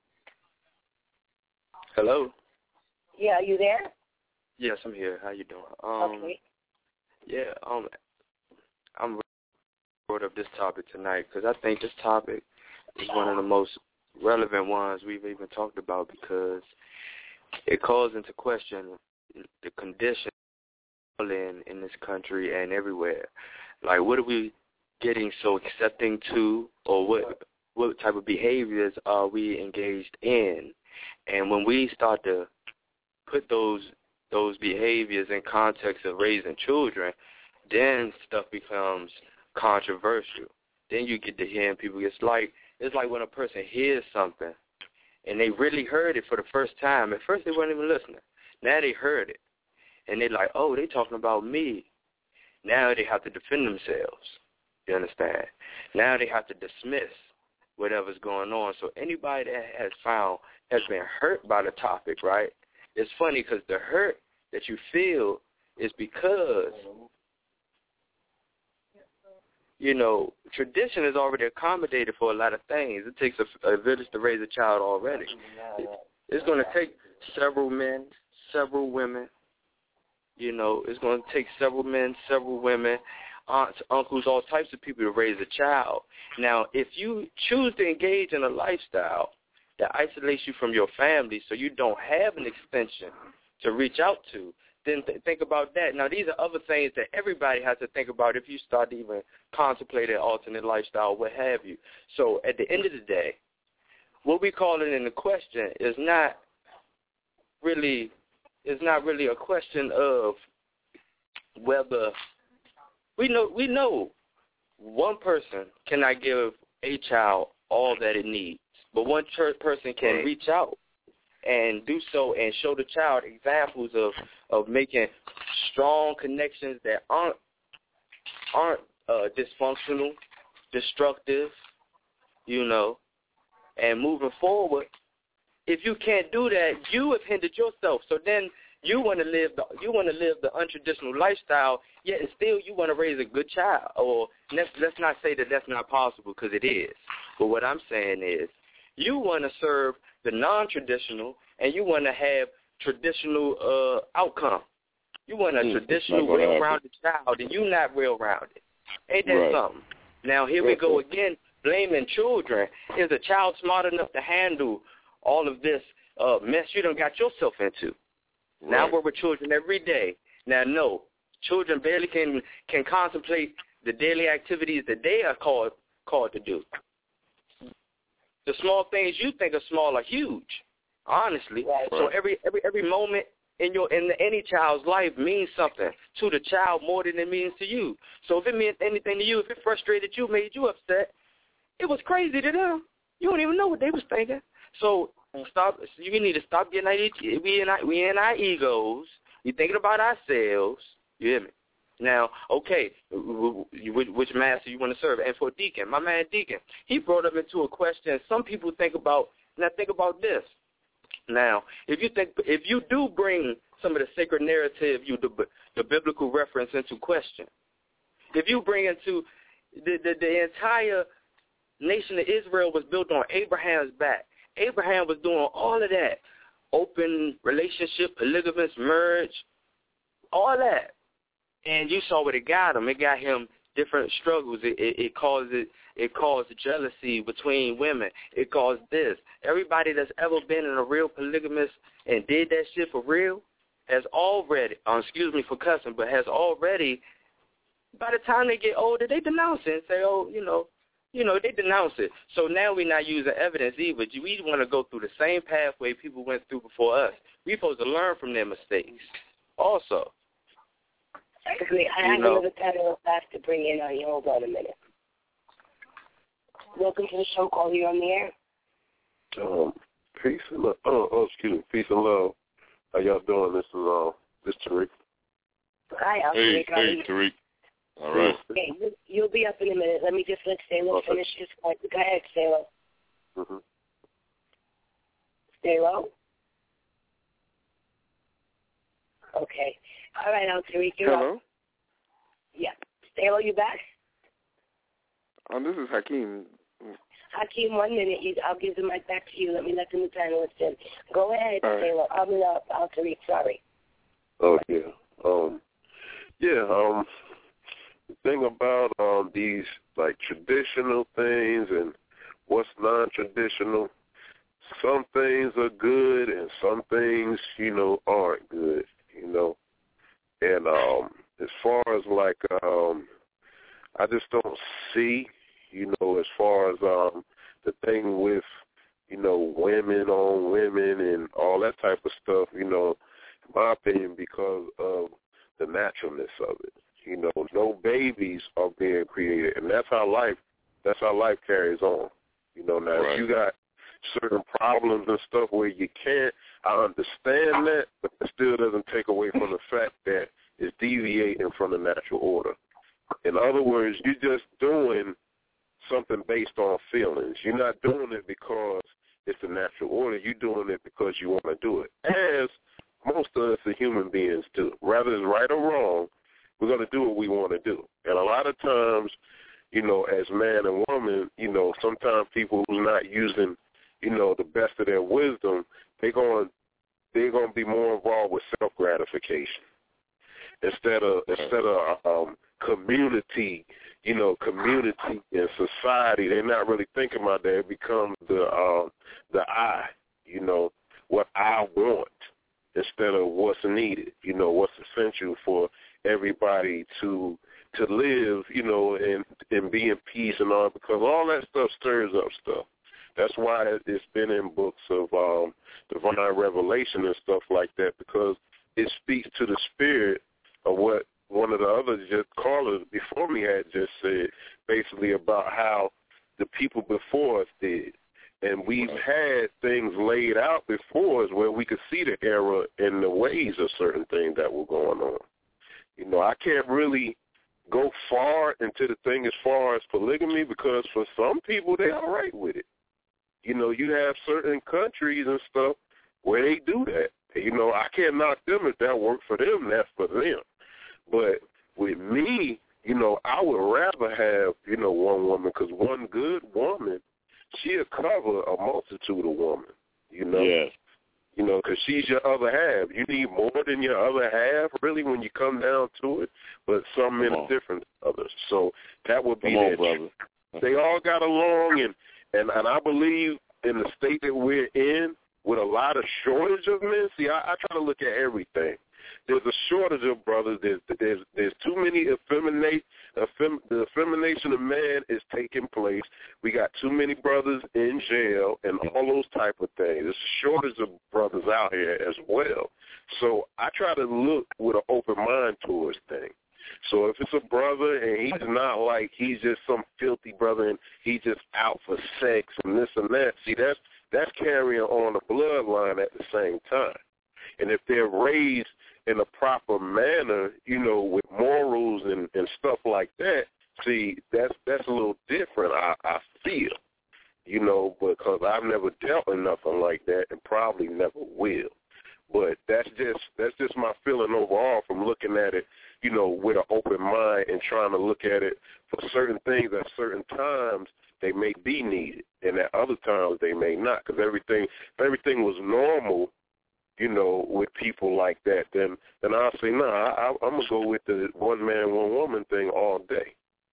Hello? Yeah, are you there? Yes, I'm here. How you doing? Um, okay. Yeah, um, I'm brought up this topic tonight because I think this topic is one of the most relevant ones we've even talked about because it calls into question the condition in in this country and everywhere. Like, what are we getting so accepting to, or what what type of behaviors are we engaged in? And when we start to put those those behaviors in context of raising children, then stuff becomes controversial. Then you get to hearing people. It's like it's like when a person hears something and they really heard it for the first time. At first they weren't even listening. Now they heard it. And they're like, oh, they talking about me. Now they have to defend themselves. You understand? Now they have to dismiss whatever's going on. So anybody that has found, has been hurt by the topic, right? It's funny because the hurt that you feel is because, you know, tradition is already accommodated for a lot of things. It takes a, a village to raise a child already. It, it's going to take several men, several women. You know, it's going to take several men, several women, aunts, uncles, all types of people to raise a child. Now, if you choose to engage in a lifestyle that isolates you from your family so you don't have an extension to reach out to, then th- think about that. Now, these are other things that everybody has to think about if you start to even contemplate an alternate lifestyle, what have you. So at the end of the day, what we call it in the question is not really is not really a question of whether we know we know one person cannot give a child all that it needs, but one ch- person can reach out and do so and show the child examples of, of making strong connections that aren't aren't uh, dysfunctional, destructive, you know, and moving forward. If you can't do that, you have hindered yourself. So then you want to live the you want to live the untraditional lifestyle, yet and still you want to raise a good child. Or let's let's not say that that's not possible because it is. But what I'm saying is, you want to serve the non-traditional, and you want to have traditional uh, outcome. You want a mm, traditional, well-rounded child, and you're not well-rounded. Ain't that right. something? Now, here we go again, blaming children. Is a child smart enough to handle all of this uh, mess you done got yourself into? Right. Now we're with children every day. Now, no, children barely can can contemplate the daily activities that they are called called to do. The small things you think are small are huge, honestly. Right. So every every every moment in your in the, any child's life means something to the child more than it means to you. So if it meant anything to you, if it frustrated you, made you upset, it was crazy to them. You don't even know what they was thinking. So stop. You need to stop getting our, we in our, we in our egos. We thinking about ourselves. You hear me? Now, okay, which master you want to serve? And for Deacon, my man Deacon, he brought up into a question. Some people think about, now think about this. Now, if you think, if you do bring some of the sacred narrative, you the, the biblical reference into question, if you bring into the, the the entire nation of Israel was built on Abraham's back. Abraham was doing all of that, open relationship, polygamous marriage, all that. And you saw what it got him. It got him different struggles. It, it, it caused it, it caused jealousy between women. It caused this. Everybody that's ever been in a real polygamous and did that shit for real has already, uh, excuse me for cussing, but has already, by the time they get older, they denounce it and say, oh, you know, you know, they denounce it. So now we're not using evidence either. We want to go through the same pathway people went through before us. We're supposed to learn from their mistakes also. Actually, I have another panel of class to bring in on you. Hold on a minute. Welcome to the show. Call you on the air. Um, peace and love. Oh, oh, excuse me. Peace and love. How y'all doing? This is uh, this Tariq. Hi, I'm Hey, Tariq. hey, Tariq. All right. Okay, you- you'll be up in a minute. Let me just let Stalo Okay. finish his point. Go ahead, Stalo. Mm-hmm. Stalo? Okay. All right, Al Tariq, you're Hello? up. Yeah. Stalo, you back? Um, this is Hakeem. Hakeem, one minute. You, I'll give the mic back to you. Let me let the new panelists in. Go ahead, All right. Stalo. I mean, uh, Al Tariq, sorry. Oh yeah. Um. Yeah. Um. The thing about um these like traditional things and what's non-traditional, some things are good and some things, you know, aren't good. You know, and um, as far as like um, I just don't see, you know, as far as um the thing with, you know, women on women and all that type of stuff, you know, in my opinion, because of the naturalness of it. You know, no babies are being created, and that's how life, that's how life carries on. You know, now Right. if you got certain problems and stuff where you can't, I understand that, but it still doesn't take away from the fact that it's deviating from the natural order. In other words, you're just doing something based on feelings. You're not doing it because it's the natural order. You're doing it because you want to do it, as most of us as human beings do. Whether it's right or wrong, we're going to do what we want to do. And a lot of times, you know, as man and woman, you know, sometimes people who's not using, you know, the best of their wisdom, they're going they're going to be more involved with self-gratification instead of instead of um, community, you know, community and society. They're not really thinking about that. It becomes the um, the I, you know, what I want instead of what's needed, you know, what's essential for everybody to to live, you know, and and be in peace and all, because all that stuff stirs up stuff. That's why it's been in books of um, divine revelation and stuff like that, because it speaks to the spirit of what one of the other just callers before me had just said, basically about how the people before us did. And we've had things laid out before us where we could see the error in the ways of certain things that were going on. You know, I can't really go far into the thing as far as polygamy, because for some people, they're all right with it. You know, you have certain countries and stuff where they do that. You know, I can't knock them. If that works for them, that's for them. But with me, you know, I would rather have, you know, one woman, because one good woman, she'll cover a multitude of women, you know. Yes. You know, because she's your other half. You need more than your other half, really, when you come down to it, but some men are different than others. So that would be Come on, their brother. They all got along, and, and, and I believe in the state that we're in, with a lot of shortage of men, see, I, I try to look at everything. There's a shortage of brothers. There's there's there's too many effeminate. Effem, the effemination of man is taking place. We got too many brothers in jail and all those type of things. There's a shortage of brothers out here as well. So I try to look with an open mind towards things. So if it's a brother and he's not like he's just some filthy brother and he's just out for sex and this and that, see, that's that's carrying on a bloodline at the same time. And if they're raised in a proper manner, you know, with morals and, and stuff like that, see, that's that's a little different, I, I feel, you know, because I've never dealt with nothing like that and probably never will. But that's just that's just my feeling overall from looking at it, you know, with an open mind and trying to look at it for certain things at certain times they may be needed, and at other times they may not, because everything, if everything was normal, you know, with people like that, then then I'll say, no, nah, I, I'm going to go with the one man, one woman thing all day.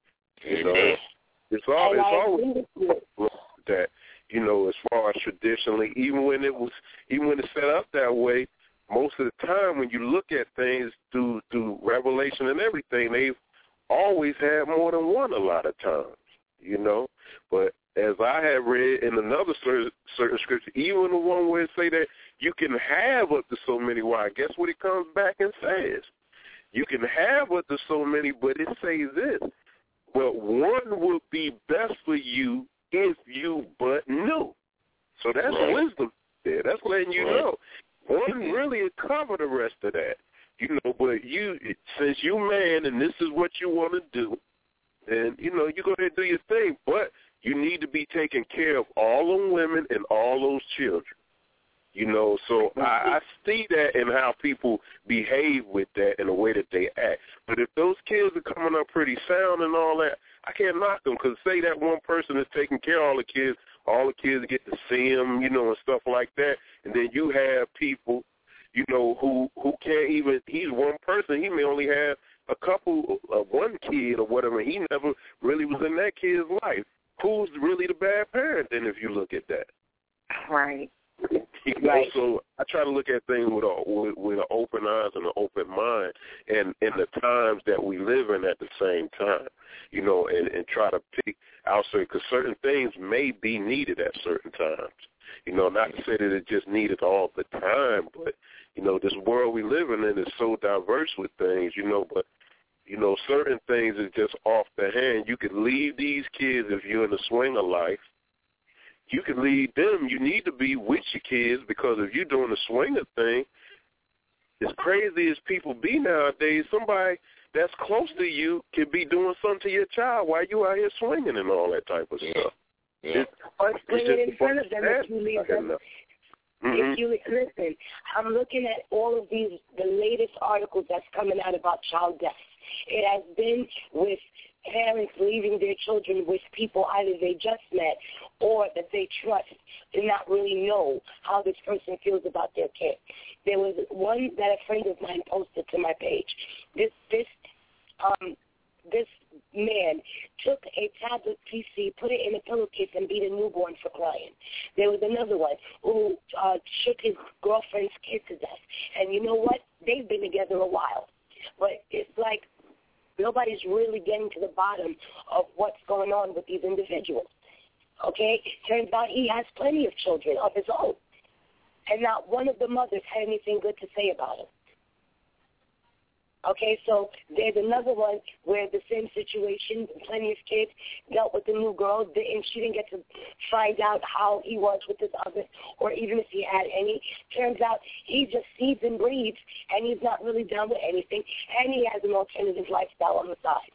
You know, it's, all, it's always that, you know, as far as traditionally, even when it was, even when it's set up that way, most of the time when you look at things through, through revelation and everything, they've always had more than one a lot of times, you know. But as I have read in another certain, certain scripture, even the one where it say that you can have up to so many wives, guess what it comes back and says? You can have up to so many, but it says this, well, one would be best for you if you but knew. So that's wisdom there. That's letting you know. One really cover the rest of that. You know, but you, since you man and this is what you want to do, then, you know, you go ahead and do your thing. But you need to be taking care of all them women and all those children. You know, so I, I see that in how people behave with that and the way that they act. But if those kids are coming up pretty sound and all that, I can't knock them, because say that one person is taking care of all the kids, all the kids get to see them, you know, and stuff like that, and then you have people, you know, who who can't even, he's one person, he may only have a couple, uh, one kid or whatever, he never really was in that kid's life. Who's really the bad parent then if you look at that? Right. You know, right. So I try to look at things with a with, with an open eyes and an open mind, and in the times that we live in at the same time, you know, and, and try to pick out certain, because certain things may be needed at certain times. You know, not to say that it's just needed all the time, but, you know, this world we live in is so diverse with things, you know, but, you know, certain things is just off the hand. You could leave these kids if you're in the swing of life. You can lead them. You need to be with your kids, because if you're doing the swinger thing, as crazy as people be nowadays, somebody that's close to you can be doing something to your child while you out here swinging and all that type of yeah. stuff. Yeah. It's, or bring it in front of of them if you leave them. Mm-hmm. If you listen, I'm looking at all of these, the latest articles that's coming out about child deaths. It has been with parents leaving their children with people either they just met or that they trust and not really know how this person feels about their kid. There was one that a friend of mine posted to my page. This this um this man took a tablet P C, put it in a pillowcase, and beat a newborn for crying. There was another one who uh, shook his girlfriend's kid to death. And you know what? They've been together a while. But it's like nobody's really getting to the bottom of what's going on with these individuals. Okay? Turns out he has plenty of children of his own. And not one of the mothers had anything good to say about him. Okay, so there's another one where the same situation, plenty of kids, dealt with the new girl, and she didn't get to find out how he was with his other, or even if he had any. Turns out he just sees and breathes, and he's not really down with anything, and he has an alternative lifestyle on the side.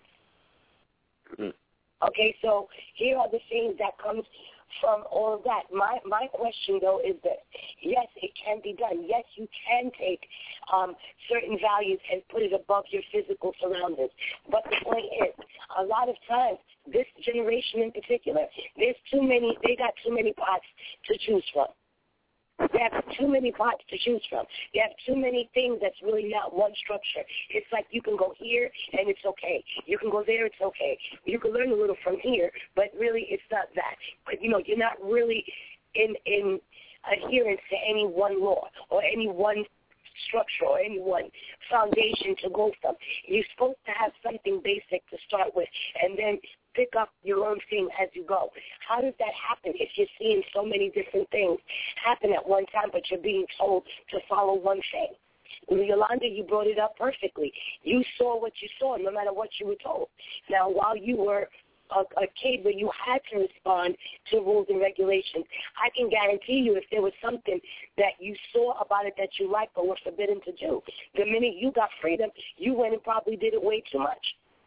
Mm-hmm. Okay, so here are the things that comes from all of that. My my question, though, is that, yes, it can be done. Yes, you can take um, certain values and put it above your physical surroundings. But the point is, a lot of times, this generation in particular, there's too many, they got too many pots to choose from. They have too many pots to choose from. They have too many things that's really not one structure. It's like you can go here and it's okay. You can go there, it's okay. You can learn a little from here, but really it's not that. But, you know, you're not really in, in adherence to any one law or any one structure or any one foundation to go from. You're supposed to have something basic to start with and then pick up your own thing as you go. How does that happen if you're seeing so many different things happen at one time, but you're being told to follow one thing? Yolanda, you brought it up perfectly. You saw what you saw, no matter what you were told. Now, while you were a, a kid where you had to respond to rules and regulations, I can guarantee you if there was something that you saw about it that you liked but were forbidden to do, the minute you got freedom, you went and probably did it way too much.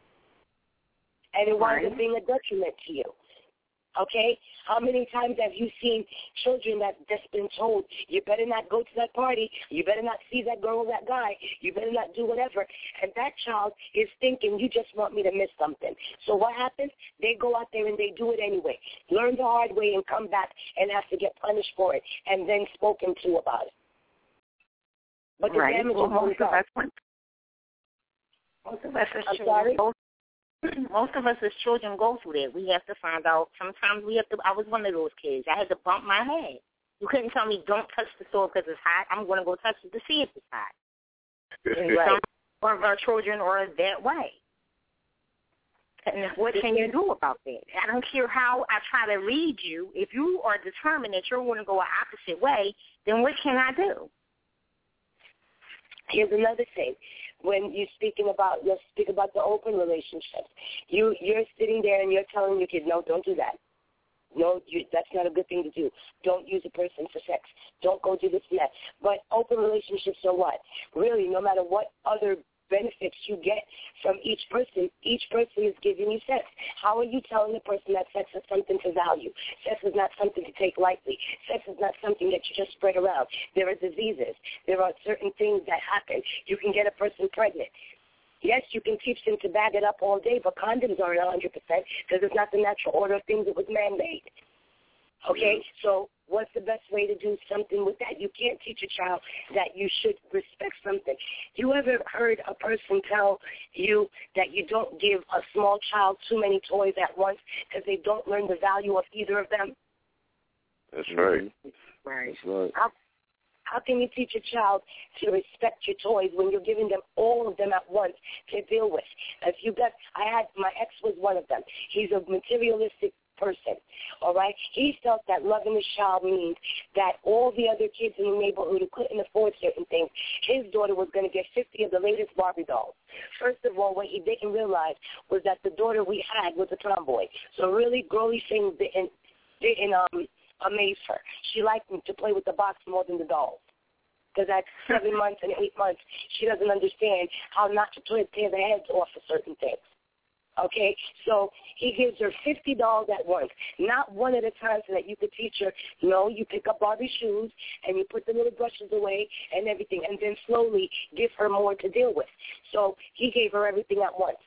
And it winds up being a detriment to you. Okay? How many times have you seen children that just been told, you better not go to that party, you better not see that girl or that guy, you better not do whatever, and that child is thinking, you just want me to miss something. So what happens? They go out there and they do it anyway. Learn the hard way and come back and have to get punished for it and then spoken to about it. But the right. damage well, is most of us, most of us are children. Most of us as children go through that. We have to find out. Sometimes we have to. I was one of those kids. I had to bump my head. You couldn't tell me don't touch the stove because it's hot. I'm going to go touch it to see if it's hot. And right. Some of our children are that way. And what can you do about that? I don't care how I try to lead you. If you are determined that you're going to go an opposite way, then what can I do? Here's another thing. When you're speaking about, let's speak about the open relationships. You, you're sitting there and you're telling your kid, no, don't do that. No, you, that's not a good thing to do. Don't use a person for sex. Don't go do this and that. But open relationships are what? Really, no matter what other benefits you get from each person, each person is giving you sex. How are you telling the person that sex is something to value? Sex is not something to take lightly. Sex is not something that you just spread around. There are diseases. There are certain things that happen. You can get a person pregnant. Yes, you can teach them to bag it up all day, but condoms aren't one hundred percent because it's not the natural order of things. It was man-made. Okay? So what's the best way to do something with that? You can't teach a child that you should respect something. You ever heard a person tell you that you don't give a small child too many toys at once because they don't learn the value of either of them? That's right. Right. That's right. How, how can you teach a child to respect your toys when you're giving them all of them at once to deal with? If you got, I had, my ex was one of them. He's a materialistic person, all right? He felt that loving his child means that all the other kids in the neighborhood who couldn't afford certain things, his daughter was going to get fifty of the latest Barbie dolls. First of all, what he didn't realize was that the daughter we had was a tomboy. So really, girly things didn't, didn't um, amaze her. She liked to play with the box more than the dolls. Because at seven months and eight months, she doesn't understand how not to tear the heads off of certain things. Okay, so he gives her fifty dolls at once, not one at a time, so that you could teach her, no, you pick up Barbie shoes and you put the little brushes away and everything, and then slowly give her more to deal with. So he gave her everything at once.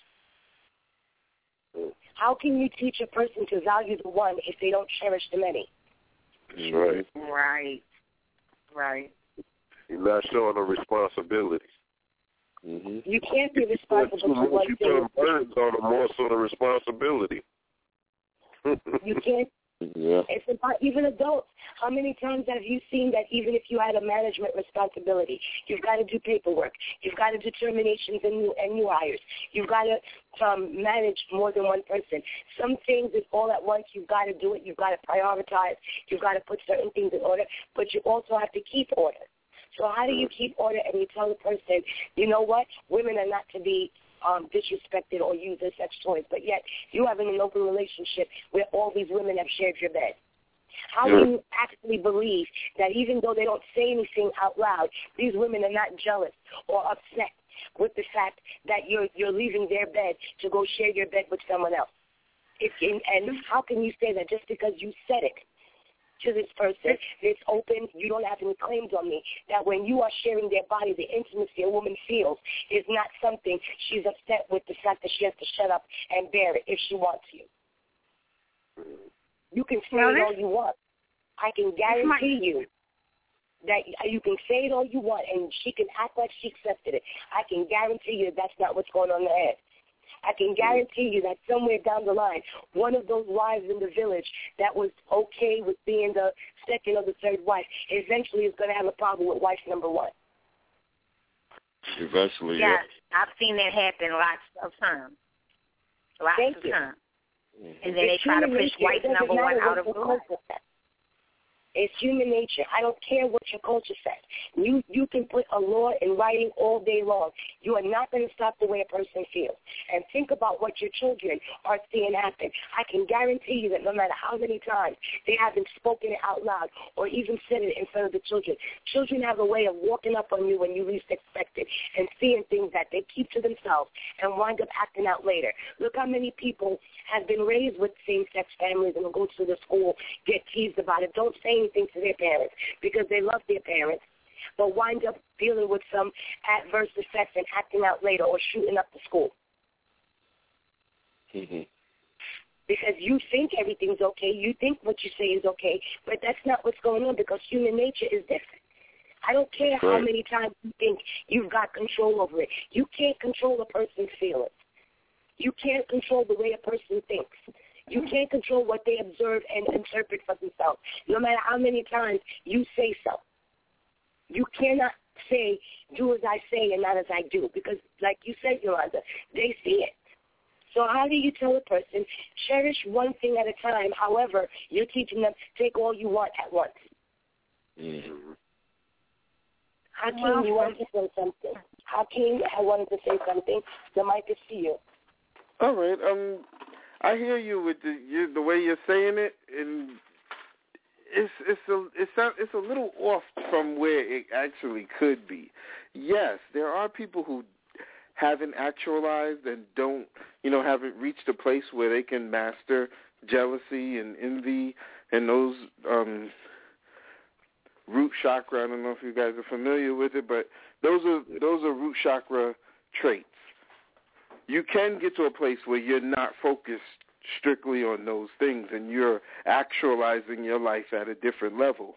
How can you teach a person to value the one if they don't cherish the many? That's right. Right. Right. You're not showing them responsibility. Mm-hmm. You can't be responsible for one you thing. put burdens on them, more so the responsibility. You can't. Yeah. It's about even adults. How many times have you seen that even if you had a management responsibility, you've got to do paperwork, you've got to do terminations and new, and new hires, you've got to um, manage more than one person. Some things is all at once. You've got to do it. You've got to prioritize. You've got to put certain things in order, but you also have to keep order. So how do you keep order and you tell the person, you know what, women are not to be um, disrespected or use as sex toys, but yet you having an open relationship where all these women have shared your bed? How do you actually believe that even though they don't say anything out loud, these women are not jealous or upset with the fact that you're you're leaving their bed to go share your bed with someone else? If, and, and how can you say that just because you said it to this person, it's open, you don't have any claims on me, that when you are sharing their body, the intimacy a woman feels is not something she's upset with the fact that she has to shut up and bear it if she wants you. You can say well, it all you want. I can guarantee you that you can say it all you want, and she can act like she accepted it. I can guarantee you that that's not what's going on in her head. I can guarantee you that somewhere down the line, one of those wives in the village that was okay with being the second or the third wife eventually is going to have a problem with wife number one. Eventually, yes, yeah. I've seen that happen lots of times. Lots Thank of you. times. And then It's they try to push nature. wife number one out of the way. It's human nature. I don't care what your culture says. You you can put a law in writing all day long. You are not going to stop the way a person feels. And think about what your children are seeing happen. I can guarantee you that no matter how many times they haven't spoken it out loud or even said it in front of the children, children have a way of walking up on you when you least expect it and seeing things that they keep to themselves and wind up acting out later. Look how many people have been raised with same-sex families and go to the school, get teased about it, don't say anything to their parents because they love their parents, but wind up dealing with some adverse effects and acting out later or shooting up the school. Mm-hmm. Because you think everything's okay, you think what you say is okay, but that's not what's going on because human nature is different. I don't care how many times you think you've got control over it. You can't control a person's feelings. You can't control the way a person thinks. You can't control what they observe and interpret for themselves, no matter how many times you say so. You cannot say, do as I say and not as I do, because like you said, Yolanda, they see it. So how do you tell a person, cherish one thing at a time, however, you're teaching them, take all you want at once? Mm-hmm. Hakeem, well, you wanted to say something. Hakeem, I wanted to say something. The mic is to you. All right. Um, I hear you with the you, the way you're saying it, and it's it's a it's a, it's a little off from where it actually could be. Yes, there are people who haven't actualized and don't, you know, haven't reached a place where they can master jealousy and envy and those um, root chakra. I don't know if you guys are familiar with it, but those are those are root chakra traits. You can get to a place where you're not focused strictly on those things and you're actualizing your life at a different level.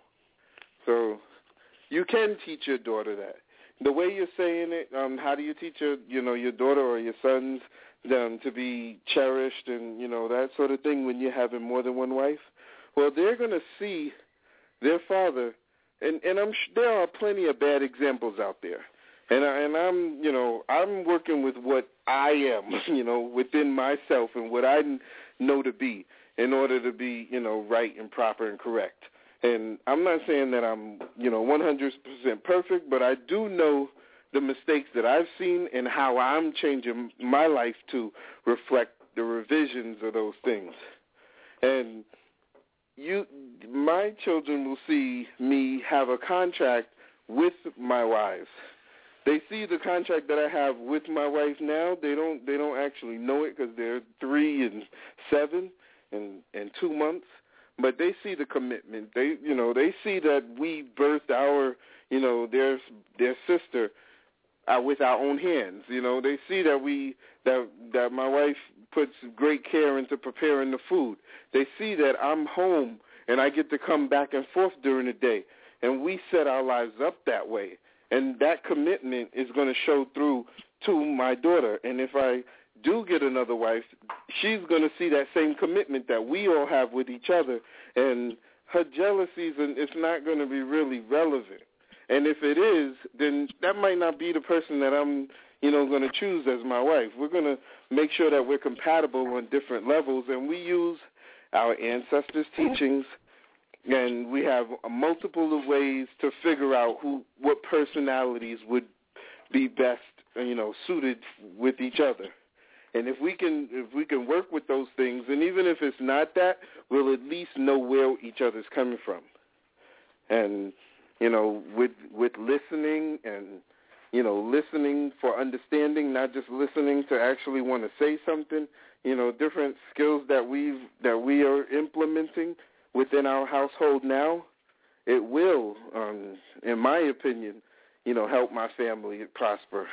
So you can teach your daughter that. The way you're saying it, um, how do you teach your, you know, your daughter or your sons um, to be cherished and, you know, that sort of thing when you're having more than one wife? Well, they're going to see their father, and, and I'm there are plenty of bad examples out there. And, I, and I'm, you know, I'm working with what I am, you know, within myself and what I know to be in order to be, you know, right and proper and correct. And I'm not saying that I'm, you know, one hundred percent perfect, but I do know the mistakes that I've seen and how I'm changing my life to reflect the revisions of those things. And you, my children will see me have a contract with my wives. They see the contract that I have with my wife now. They don't. They don't actually know it because they're three and seven and and two months. But they see the commitment. They, you know, they see that we birthed our, you know, their their sister uh, with our own hands. You know, they see that we that that my wife puts great care into preparing the food. They see that I'm home and I get to come back and forth during the day, and we set our lives up that way. And that commitment is going to show through to my daughter. And if I do get another wife, she's going to see that same commitment that we all have with each other. And her jealousies, and it's not going to be really relevant. And if it is, then that might not be the person that I'm, you know, going to choose as my wife. We're going to make sure that we're compatible on different levels, and we use our ancestors' teachings. And we have multiple of ways to figure out who, what personalities would be best, you know, suited with each other. And if we can, if we can work with those things, and even if it's not that, we'll at least know where each other's coming from. And you know, with with listening and you know, listening for understanding, not just listening to actually want to say something. You know, different skills that we've that we are implementing within our household now, it will, um, in my opinion, you know, help my family prosper.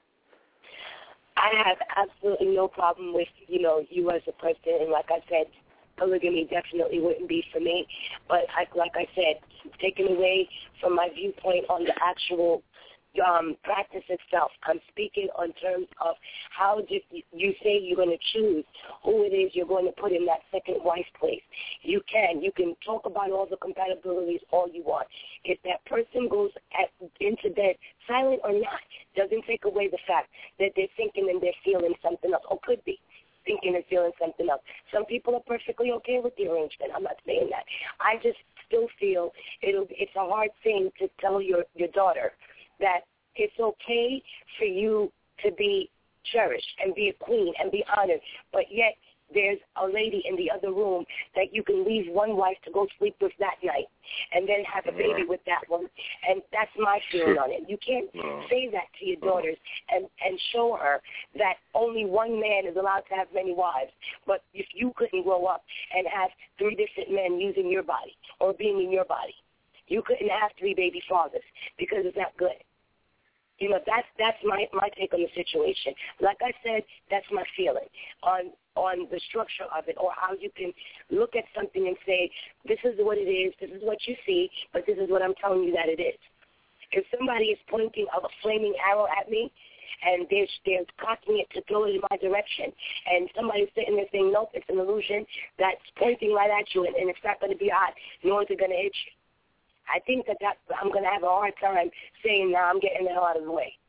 I have absolutely no problem with, you know, you as a person, and like I said, polygamy definitely wouldn't be for me. But I, like I said, taken away from my viewpoint on the actual um, practice itself, I'm speaking on terms of how did you say you're going to choose who it is you're going to put in that second wife place. You can. You can talk about all the compatibilities all you want. If that person goes at, into bed, silent or not, doesn't take away the fact that they're thinking and they're feeling something else, or could be thinking and feeling something else. Some people are perfectly okay with the arrangement. I'm not saying that. I just still feel it'll, it's a hard thing to tell your, your daughter that it's okay for you to be cherished and be a queen and be honored, but yet there's a lady in the other room that you can leave one wife to go sleep with that night and then have a baby with that one. And that's my feeling on it. You can't say that to your daughters and, and show her that only one man is allowed to have many wives. But if you couldn't grow up and have three different men using your body or being in your body, you couldn't have three baby fathers because it's not good. You know, that's that's my, my take on the situation. Like I said, that's my feeling on on the structure of it, or how you can look at something and say, this is what it is, this is what you see, but this is what I'm telling you that it is. If somebody is pointing a flaming arrow at me and they're, they're cocking it to throw it in my direction, and somebody's sitting there saying, nope, it's an illusion that's pointing right at you, and, and it's not going to be hot, nor is it going to hit you. I think that, that I'm going to have a hard time saying, now nah, I'm getting the hell out of the way.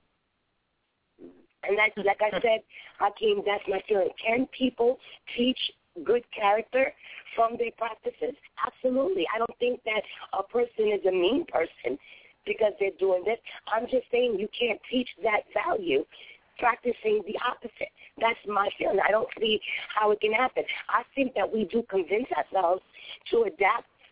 And that's, like I said, Hakeem, that's my feeling. Can people teach good character from their practices? Absolutely. I don't think that a person is a mean person because they're doing this. I'm just saying you can't teach that value practicing the opposite. That's my feeling. I don't see how it can happen. I think that we do convince ourselves to adapt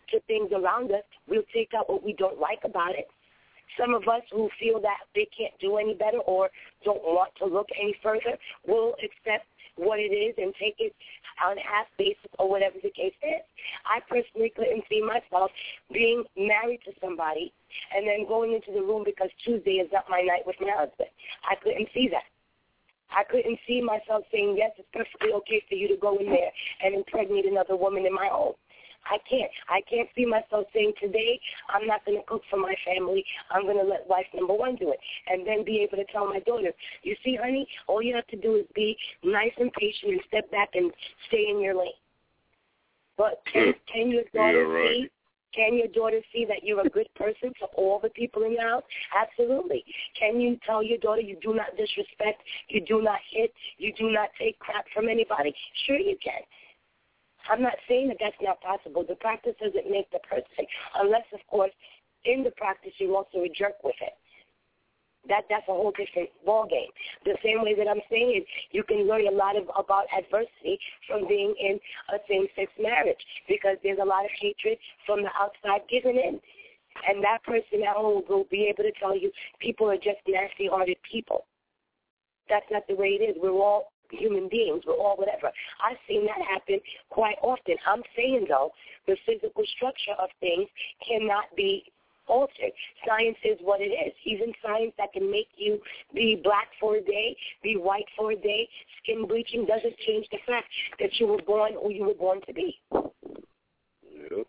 to things around us. We'll take out what we don't like about it. Some of us who feel that they can't do any better or don't want to look any further will accept what it is and take it on a half basis or whatever the case is. I personally couldn't see myself being married to somebody and then going into the room because Tuesday is not my night with my husband. I couldn't see that. I couldn't see myself saying, yes, it's perfectly okay for you to go in there and impregnate another woman in my home. I can't. I can't see myself saying, today I'm not going to cook for my family. I'm going to let wife number one do it. And then be able to tell my daughter, you see, honey, all you have to do is be nice and patient and step back and stay in your lane. But can, can your daughter yeah, right. see? Can your daughter see that you're a good person to all the people in your house? Absolutely. Can you tell your daughter you do not disrespect, you do not hit, you do not take crap from anybody? Sure you can. I'm not saying that that's not possible. The practice doesn't make the person, unless, of course, in the practice you're also a jerk with it. That That's a whole different ballgame. The same way that I'm saying you can learn a lot of, about adversity from being in a same-sex marriage, because there's a lot of hatred from the outside given in. And that person at home will be able to tell you people are just nasty-hearted people. That's not the way it is. We're all human beings, we're all whatever. I've seen that happen quite often. I'm saying, though, the physical structure of things cannot be altered. Science is what it is. Even science that can make you be black for a day, be white for a day, skin bleaching doesn't change the fact that you were born who you were born to be. Yep.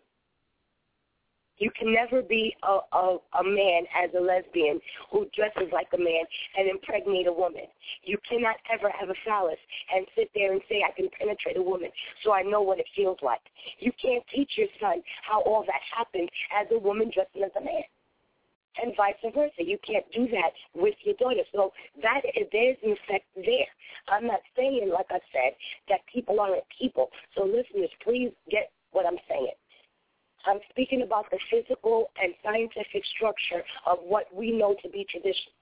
You can never be a, a, a man as a lesbian who dresses like a man and impregnate a woman. You cannot ever have a phallus and sit there and say, I can penetrate a woman so I know what it feels like. You can't teach your son how all that happened as a woman dressing as a man. And vice versa. You can't do that with your daughter. So that is, there's an effect there. I'm not saying, like I said, that people aren't people. So listeners, please get what I'm saying. I'm speaking about the physical and scientific structure of what we know to be tradition.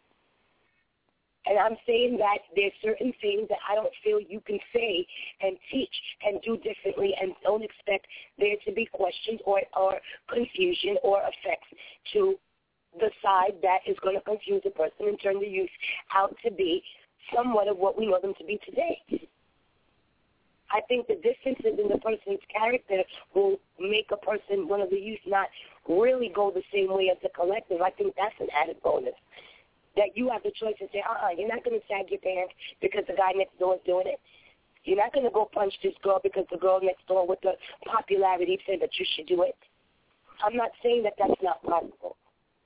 And I'm saying that there's certain things that I don't feel you can say and teach and do differently, and don't expect there to be questions or, or confusion or effects to the side that is going to confuse a person and turn the youth out to be somewhat of what we know them to be today. I think the differences in the person's character will make a person, one of the youth, not really go the same way as the collective. I think that's an added bonus. That you have the choice to say, uh-uh, you're not going to sag your pants because the guy next door is doing it. You're not going to go punch this girl because the girl next door with the popularity said that you should do it. I'm not saying that that's not possible.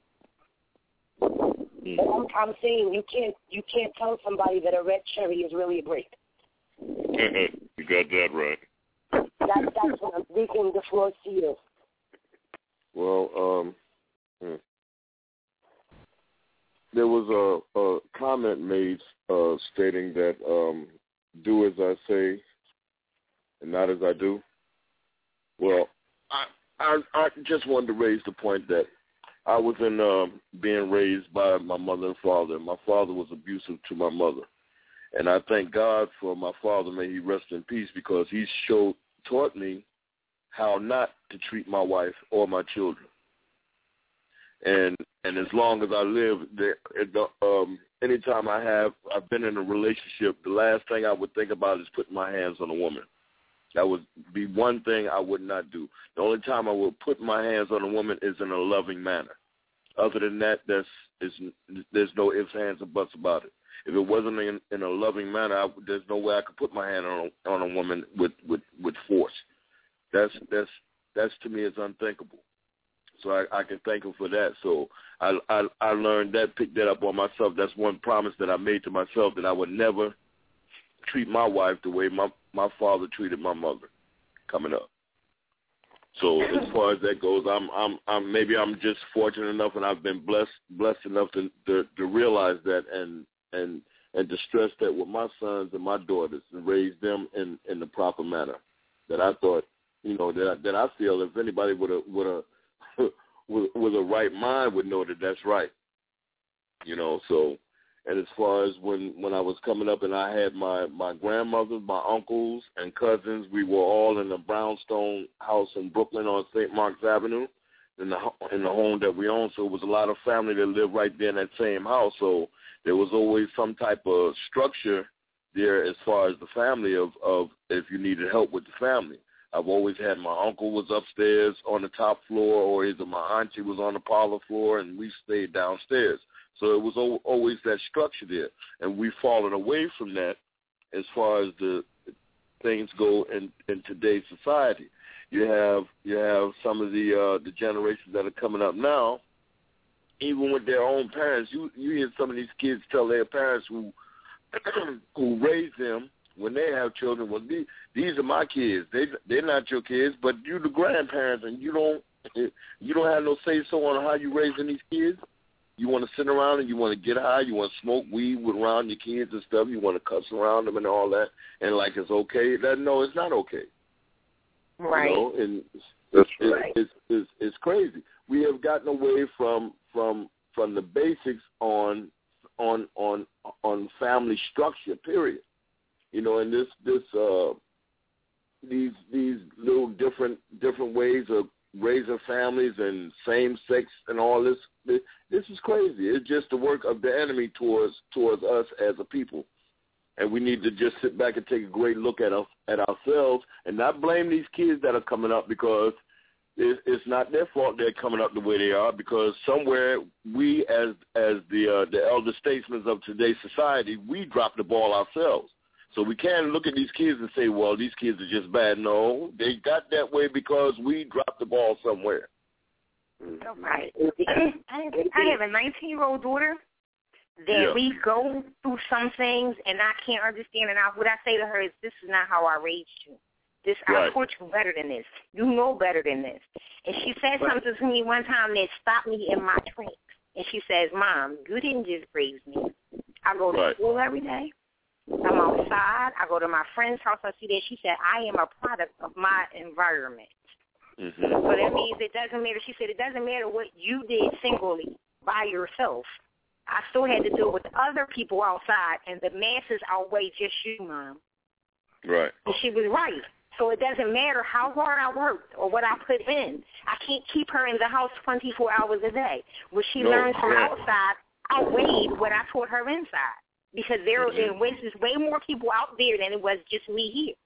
But I'm, I'm saying you can't you can't tell somebody that a red cherry is really a grape. You got that right. That, that's what I'm thinking. The floor to you. Well, um, hmm. there was a, a comment made uh, stating that um, do as I say and not as I do. Well, I, I, I just wanted to raise the point that I was in uh, being raised by my mother and father. My father was abusive to my mother. And I thank God for my father, may he rest in peace, because he showed, taught me how not to treat my wife or my children. And and as long as I live, there, um, anytime I have, I've been in a relationship, the last thing I would think about is putting my hands on a woman. That would be one thing I would not do. The only time I would put my hands on a woman is in a loving manner. Other than that, there's, there's, there's no ifs, ands, or buts about it. If it wasn't in, in a loving manner, I, there's no way I could put my hand on a, on a woman with, with, with force. That's that's that's to me is unthinkable. So I, I can thank him for that. So I, I I learned that, picked that up on myself. That's one promise that I made to myself, that I would never treat my wife the way my my father treated my mother coming up. So as far as that goes, I'm I'm I'm maybe I'm just fortunate enough, and I've been blessed blessed enough to to, to realize that and. and and to stress that with my sons and my daughters and raise them in, in the proper manner. That I thought, you know, that I, that I feel if anybody with a with a with, with a right mind would know that that's right. You know, so And as far as when, when I was coming up and I had my, my grandmothers, my uncles, and cousins, we were all in a brownstone house in Brooklyn on Saint Mark's Avenue in the, in the home that we owned. So it was a lot of family that lived right there in that same house. So there was always some type of structure there as far as the family of, of if you needed help with the family. I've always had my uncle was upstairs on the top floor, or either my auntie was on the parlor floor, and we stayed downstairs. So it was o- always that structure there, and we've fallen away from that as far as the things go in, in today's society. You have you have some of the uh, the generations that are coming up now, even with their own parents. You you hear some of these kids tell their parents who who raised them when they have children, well, these, these are my kids. They they're not your kids, but you're the grandparents, and you don't you don't have no say so on how you raising these kids. You want to sit around and you want to get high. You want to smoke weed with around your kids and stuff. You want to cuss around them and all that, and like it's okay. That no, it's not okay. Right. You know, and That's it's, right. it's, it's, it's crazy. We have gotten away from from from the basics on on on on family structure. Period. You know, and this this uh, these these little different different ways of raising families and same sex and all this, this this is crazy. It's just the work of the enemy towards towards us as a people. And we need to just sit back and take a great look at us, at ourselves and not blame these kids that are coming up, because it, it's not their fault they're coming up the way they are, because somewhere we as as the uh, the elder statesmen of today's society, we dropped the ball ourselves. So we can't look at these kids and say, well, these kids are just bad. No, they got that way because we dropped the ball somewhere. Right. I have a nineteen-year-old daughter that Yeah. we go through some things, and I can't understand. And I, what I say to her is, this is not how I raised you. This Right. I taught you better than this. You know better than this. And she said Right. something to me one time that stopped me in my tracks. And she says, Mom, you didn't just raise me. I go to Right. school every day. I'm outside. I go to my friend's house. I see that. She said, I am a product of my environment. Mm-hmm. So that means it doesn't matter. She said, it doesn't matter what you did singly by yourself. I still had to deal with other people outside, and the masses outweigh just you, Mom. Right. And she was right. So it doesn't matter how hard I worked or what I put in. I can't keep her in the house twenty-four hours a day. What she No, learned from yeah. outside outweighed what I taught her inside. Because there Mm-hmm. was there's way more people out there than it was just me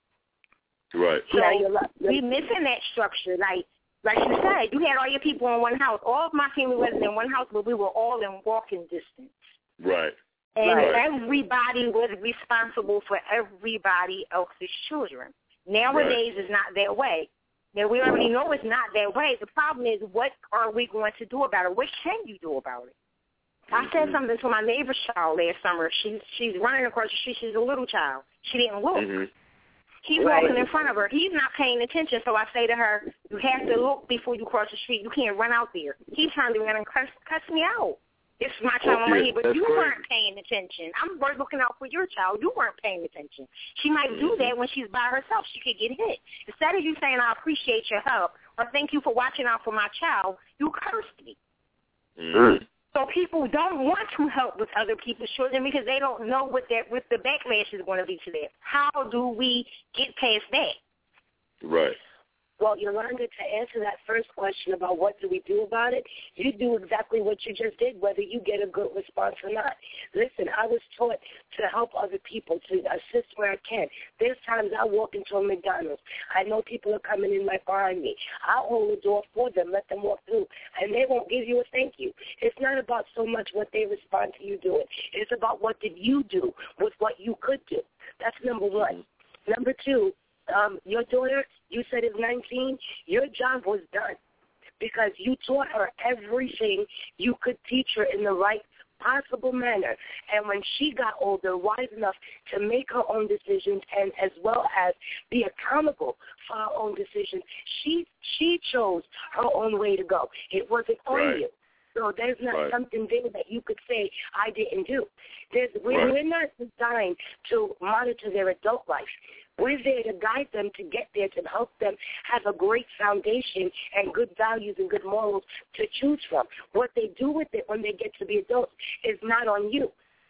here. Right. So we missing that structure. Like like you said, you had all your people in one house. All of my family wasn't in one house, but we were all in walking distance. Right. And Right. everybody was responsible for everybody else's children. Nowadays, it's not that way. Now, we already know it's not that way. The problem is, what are we going to do about it? What can you do about it? I said something to my neighbor's child last summer. She's she's running across the street. She's a little child. She didn't look. Mm-hmm. He's Right. walking in front of her. He's not paying attention. So I say to her, you have to look before you cross the street. You can't run out there. He turned around and cussed, cussed me out. This is my child Oh, on my yeah, head, but that's you crazy. weren't paying attention. I'm looking out for your child. You weren't paying attention. She might do that when she's by herself. She could get hit. Instead of you saying, I appreciate your help or thank you for watching out for my child, you cursed me. Mm-hmm. So people don't want to help with other people's children because they don't know what that what the backlash is going to be to that. How do we get past that? Right. Well, Yolanda, to answer that first question about what do we do about it, you do exactly what you just did, whether you get a good response or not. Listen, I was taught to help other people, to assist where I can. There's times I walk into a McDonald's. I know people are coming in right behind me. I'll hold the door for them, let them walk through, and they won't give you a thank you. It's not about so much what they respond to you doing. It's about what did you do with what you could do. That's number one. Number two, Um, your daughter, you said is nineteen, your job was done because you taught her everything you could teach her in the right possible manner. And when she got older, wise enough to make her own decisions and as well as be accountable for her own decisions, she she chose her own way to go. It wasn't on Right. you. So there's not Right. something there that you could say, I didn't do. There's, we're, Right. we're not designed to monitor their adult life. We're there to guide them to get there, to help them have a great foundation and good values and good morals to choose from. What they do with it when they get to be adults is not on you.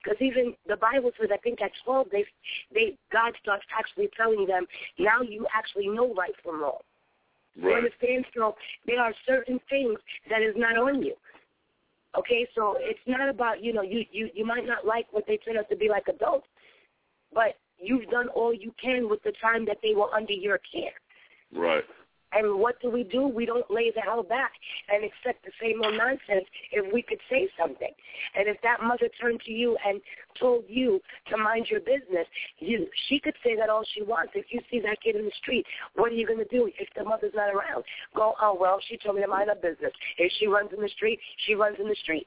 Because even the Bible says, I think at twelve, they, they, God starts actually telling them, now you actually know right from wrong. Right. You understand? So there are certain things that is not on you. Okay, so it's not about, you know, you, you, you might not like what they turn out to be like adults, but you've done all you can with the time that they were under your care. Right. And what do we do? We don't lay the hell back and accept the same old nonsense if we could say something. And if that mother turned to you and told you to mind your business, you, she could say that all she wants. If you see that kid in the street, what are you going to do if the mother's not around? Go, oh, well, she told me to mind her business. If she runs in the street, she runs in the street.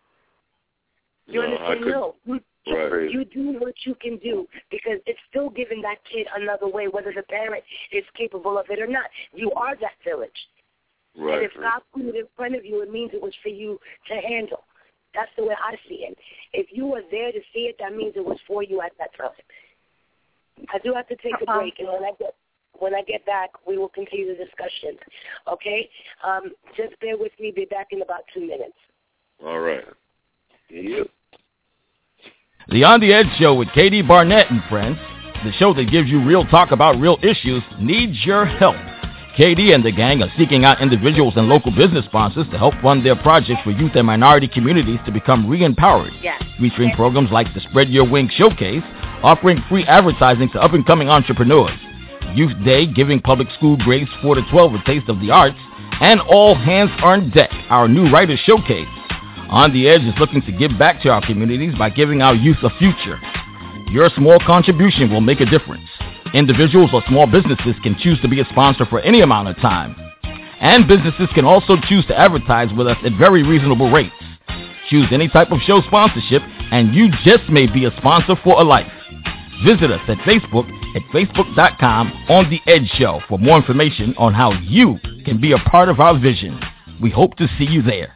You no, understand? No. You, right. you do what you can do because it's still giving that kid another way, whether the parent is capable of it or not. You are that village. Right. And if God put it in front of you, it means it was for you to handle. That's the way I see it. If you were there to see it, that means it was for you at that time. I do have to take a break, and when I get when I get back, we will continue the discussion. Okay? Um, just bear with me. Be back in about two minutes. All right. Yep. The On the Edge Show with Katie Barnett and friends, the show that gives you real talk about real issues, needs your help. Katie and the gang are seeking out individuals and local business sponsors to help fund their projects for youth and minority communities to become re-empowered, yes. featuring programs like the Spread Your Wings Showcase, offering free advertising to up-and-coming entrepreneurs, Youth Day giving public school grades four to twelve a taste of the arts, and All Hands on Deck, our new writer showcase. On the Edge is looking to give back to our communities by giving our youth a future. Your small contribution will make a difference. Individuals or small businesses can choose to be a sponsor for any amount of time. And businesses can also choose to advertise with us at very reasonable rates. Choose any type of show sponsorship, and you just may be a sponsor for a life. Visit us at Facebook at facebook dot com On The Edge Show for more information on how you can be a part of our vision. We hope to see you there.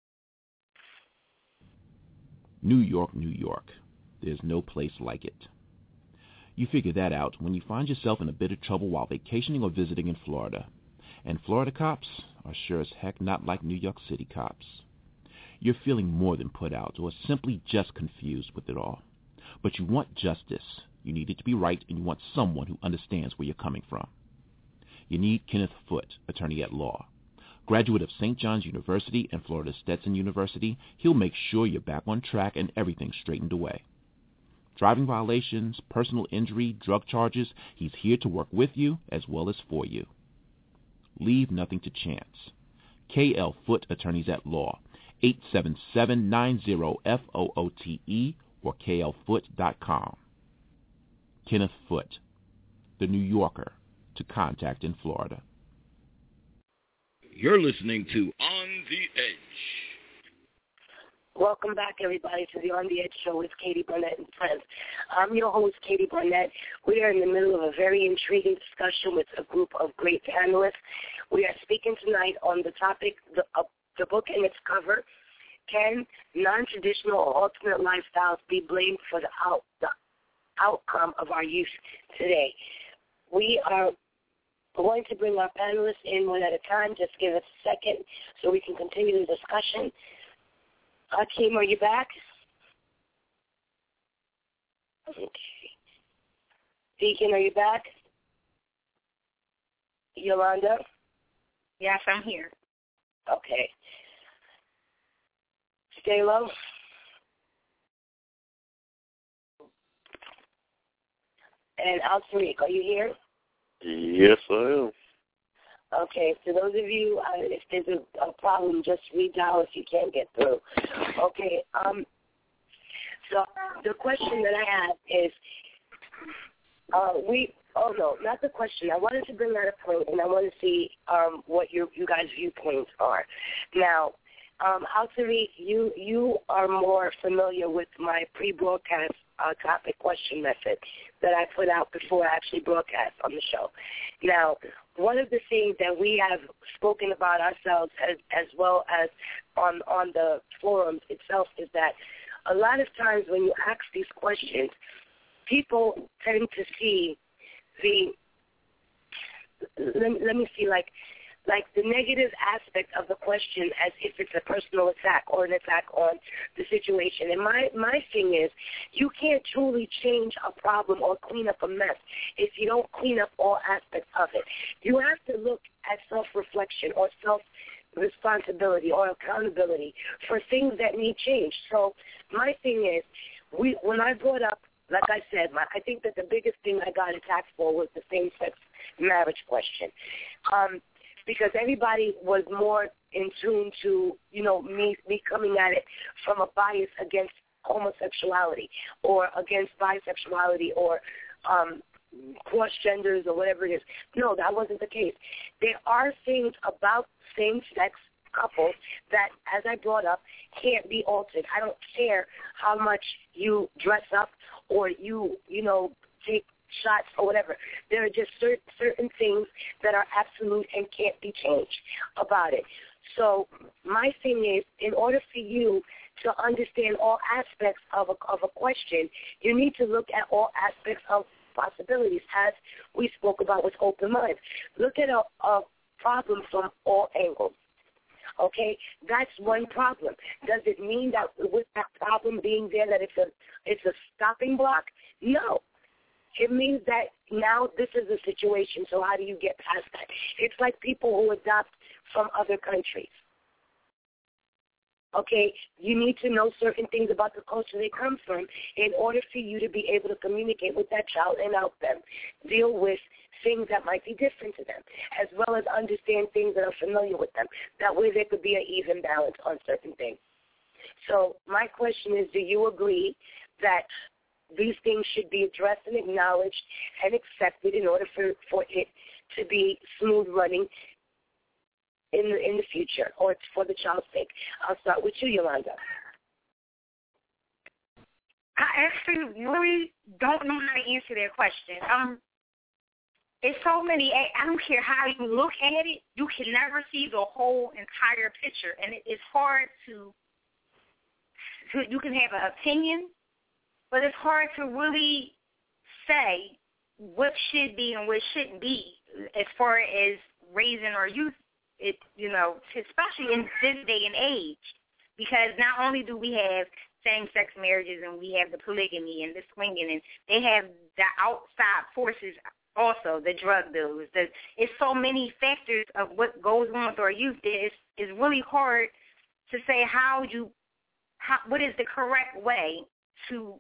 New York, New York. There's no place like it. You figure that out when you find yourself in a bit of trouble while vacationing or visiting in Florida. And Florida cops are sure as heck not like New York City cops. You're feeling more than put out or simply just confused with it all. But you want justice. You need it to be right, and you want someone who understands where you're coming from. You need Kenneth Foote, attorney at law. Graduate of Saint John's University and Florida Stetson University, he'll make sure you're back on track and everything's straightened away. Driving violations, personal injury, drug charges, he's here to work with you as well as for you. Leave nothing to chance. K L Foote Attorneys at Law, eight seven seven, nine zero, F O O T E or K L Foote dot com. Kenneth Foote, the New Yorker, to contact in Florida. You're listening to On the Edge. Welcome back, everybody, to the On the Edge Show with Katie Barnett and friends. I'm your host, Katie Barnett. We are in the middle of a very intriguing discussion with a group of great panelists. We are speaking tonight on the topic, the, uh, the book and its cover, Can Non-Traditional or Alternate Lifestyles Be Blamed for the, out, the Outcome of Our Youth Today? We are going to bring our panelists in one at a time. Just give us a second so we can continue the discussion. Akeem, are you back? Okay. Deacon, are you back? Yolanda? Yes, I'm here. Okay. Stay low. And Al-Tariq, are you here? Yes, I am. Okay, so those of you, uh, if there's a, a problem, just redial if you can't get through. Okay, um, so the question that I have is, uh, we, oh no, not the question. I wanted to bring that up point, and I want to see um, what your, you guys' viewpoints are. Now, um, Al-Tariq, you, you are more familiar with my pre-broadcast uh, topic question method that I put out before I actually broadcast on the show. Now, one of the things that we have spoken about ourselves as, as well as on, on the forums itself is that a lot of times when you ask these questions, people tend to see the, let, let me see, like, like the negative aspect of the question as if it's a personal attack or an attack on the situation. And my, my thing is, you can't truly change a problem or clean up a mess if you don't clean up all aspects of it. You have to look at self-reflection or self-responsibility or accountability for things that need change. So my thing is, we when I brought up, like I said, my, I think that the biggest thing I got attacked for was the same-sex marriage question. Um, because everybody was more in tune to, you know, me, me coming at it from a bias against homosexuality or against bisexuality or um, cross-genders or whatever it is. No, that wasn't the case. There are things about same-sex couples that, as I brought up, can't be altered. I don't care how much you dress up or you, you know, take shots or whatever. There are just certain, certain things that are absolute and can't be changed about it. So my thing is, in order for you to understand all aspects of a, of a question, you need to look at all aspects of possibilities, as we spoke about with open mind. Look at a, a problem from all angles. Okay, that's one problem. Does it mean that with that problem being there that it's a it's a stopping block? No. It means that now this is a situation, so how do you get past that? It's like people who adopt from other countries. Okay, you need to know certain things about the culture they come from in order for you to be able to communicate with that child and help them deal with things that might be different to them, as well as understand things that are familiar with them. That way there could be an even balance on certain things. So my question is, do you agree that these things should be addressed and acknowledged and accepted in order for, for it to be smooth running in the, in the future, or it's for the child's sake? I'll start with you, Yolanda. I actually really don't know how to answer that question. Um, It's so many, I don't care how you look at it, you can never see the whole entire picture. And it, it's hard to, to, you can have an opinion, but it's hard to really say what should be and what shouldn't be as far as raising our youth, it, you know, especially in this day and age. Because not only do we have same-sex marriages and we have the polygamy and the swinging, and they have the outside forces also, the drug dealers. The, it's so many factors of what goes on with our youth that it's, it's really hard to say how you, how, what is the correct way to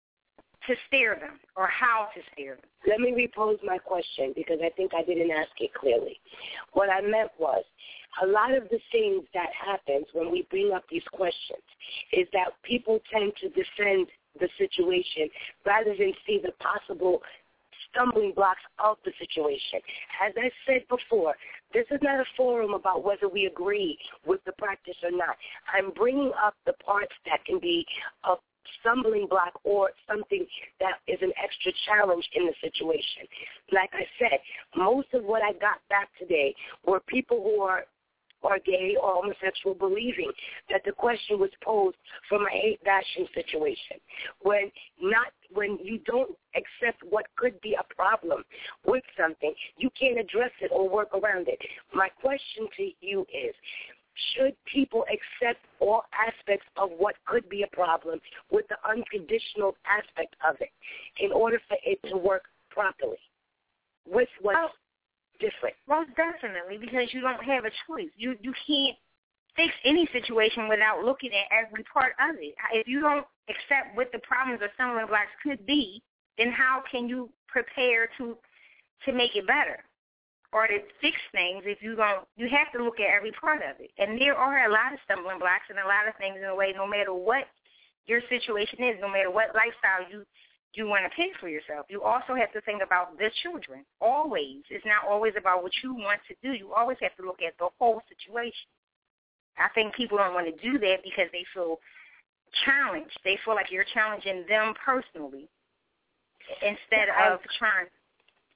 to steer them or how to steer them. Let me repose my question because I think I didn't ask it clearly. What I meant was a lot of the things that happens when we bring up these questions is that people tend to defend the situation rather than see the possible stumbling blocks of the situation. As I said before, this is not a forum about whether we agree with the practice or not. I'm bringing up the parts that can be a stumbling block or something that is an extra challenge in the situation. Like I said, most of what I got back today were people who are or gay or homosexual believing that the question was posed from a hate bashing situation. When not when you don't accept what could be a problem with something, you can't address it or work around it. My question to you is, should people accept all aspects of what could be a problem with the unconditional aspect of it in order for it to work properly with what's oh. different? Most definitely, because you don't have a choice. You you can't fix any situation without looking at every part of it. If you don't accept what the problems or stumbling blocks could be, then how can you prepare to to make it better or to fix things if you don't? You have to look at every part of it. And there are a lot of stumbling blocks and a lot of things in a way, no matter what your situation is, no matter what lifestyle you you want to pick for yourself. You also have to think about the children, always. It's not always about what you want to do. You always have to look at the whole situation. I think people don't want to do that because they feel challenged. They feel like you're challenging them personally instead I, of trying.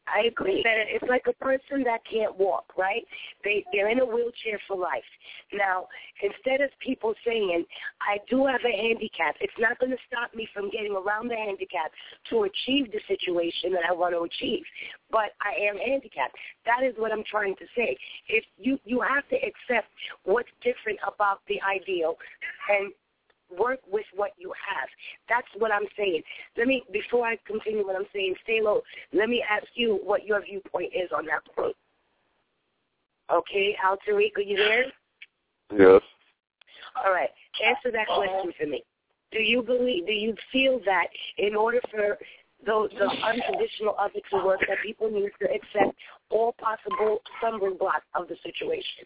I agree. It's like a person that can't walk, right? They, they're in a wheelchair for life. Now, instead of people saying, I do have a handicap, it's not going to stop me from getting around the handicap to achieve the situation that I want to achieve. But I am handicapped. That is what I'm trying to say. If you, you have to accept what's different about the ideal and work with what you have. That's what I'm saying. Let me, before I continue what I'm saying, stay low. Let me ask you what your viewpoint is on that point. Okay, Al Tariq, are you there? Yes. All right. Answer that question for me. Do you believe, do you feel that in order for those, the unconditional other to work, that people need to accept all possible stumbling blocks of the situation?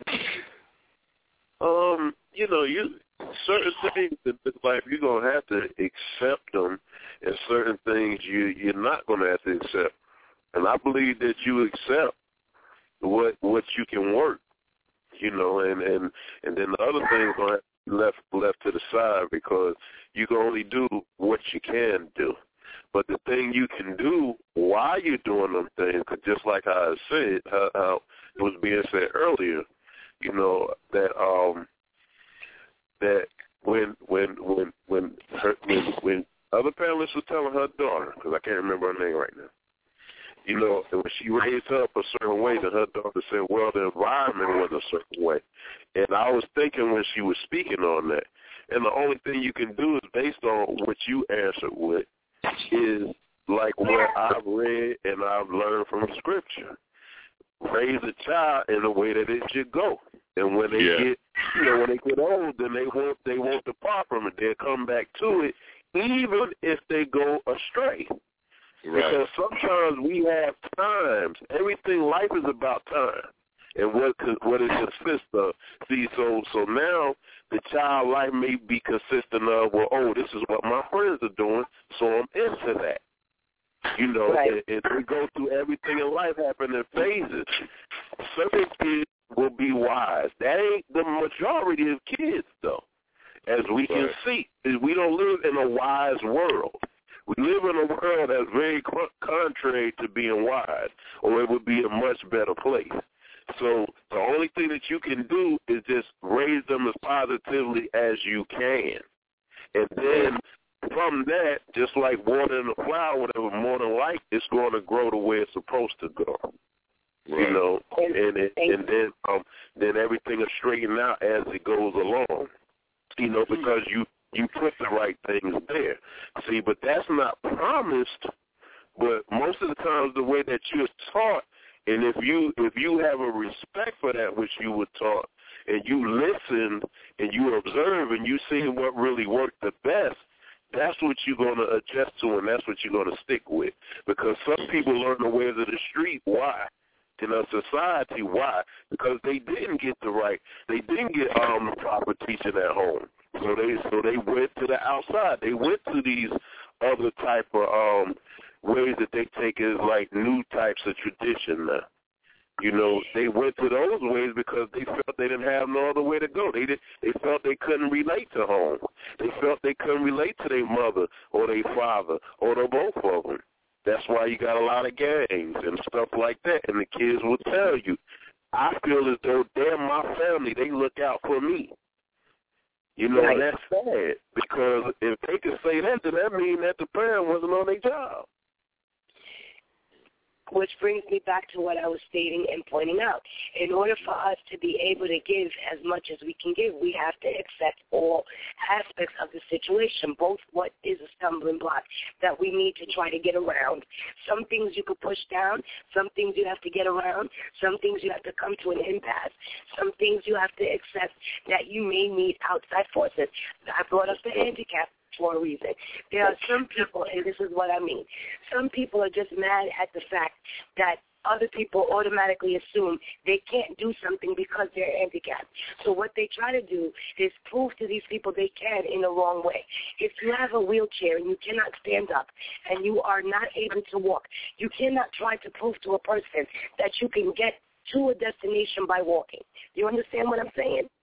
Um, you know, you certain things in life you're gonna have to accept them, and certain things you you're not gonna have to accept. And I believe that you accept what what you can work, you know, and and and then the other things gonna have to be left left to the side, because you can only do what you can do. But the thing you can do while you're doing them things, cause just like how I said, how, how it was being said earlier, you know, that um that when when when when her when, when other panelists was telling her daughter, because I can't remember her name right now, you know, when she raised her up a certain way, that her daughter said, well, the environment was a certain way. And I was thinking when she was speaking on that, and the only thing you can do is based on what you answered with, is like what I've read and I've learned from Scripture. Raise a child in the way that it should go. And when they yeah. get, you know, when they get old, then they won't, they won't depart from it. They'll come back to it, even if they go astray. Right. Because sometimes we have times. Everything, life is about time, and what what it consists of. See, so so now the child life may be consistent of, well, oh, this is what my friends are doing, so I'm into that. You know, right. and, and we go through everything in life happen in phases. Certain kids will be wise. That ain't the majority of kids, though. As we right. can see, we don't live in a wise world. We live in a world that's very contrary to being wise, or it would be a much better place. So the only thing that you can do is just raise them as positively as you can. And then from that, just like watering a flower, whatever, more than like, it's going to grow the way it's supposed to grow. Right. You know, and and, and then um, then everything is straightened out as it goes along. You know, because you you put the right things there. See, but that's not promised. But most of the times, the way that you're taught, and if you if you have a respect for that which you were taught, and you listen and you observe and you see what really worked the best, that's what you're going to adjust to, and that's what you're going to stick with. Because some people learn the ways of the street. Why? In a society, why? Because they didn't get the right, they didn't get um, the proper teaching at home. So they so they went to the outside. They went to these other type of um, ways that they take as like new types of tradition now. You know, they went to those ways because they felt they didn't have no other way to go. They did, they felt they couldn't relate to home. They felt they couldn't relate to their mother or their father or the both of them. That's why you got a lot of gangs and stuff like that. And the kids will tell you, I feel as though they're my family. They look out for me. You know, right. That's sad, because if they could say that, then that means that the parent wasn't on their job. Which brings me back to what I was stating and pointing out. In order for us to be able to give as much as we can give, we have to accept all aspects of the situation, both what is a stumbling block that we need to try to get around. Some things you can push down, some things you have to get around, some things you have to come to an impasse, some things you have to accept that you may need outside forces. I brought up the handicap for a reason. There are some people, and this is what I mean, some people are just mad at the fact that other people automatically assume they can't do something because they're handicapped. So what they try to do is prove to these people they can in the wrong way. If you have a wheelchair and you cannot stand up and you are not able to walk, you cannot try to prove to a person that you can get to a destination by walking. Do you understand what I'm saying?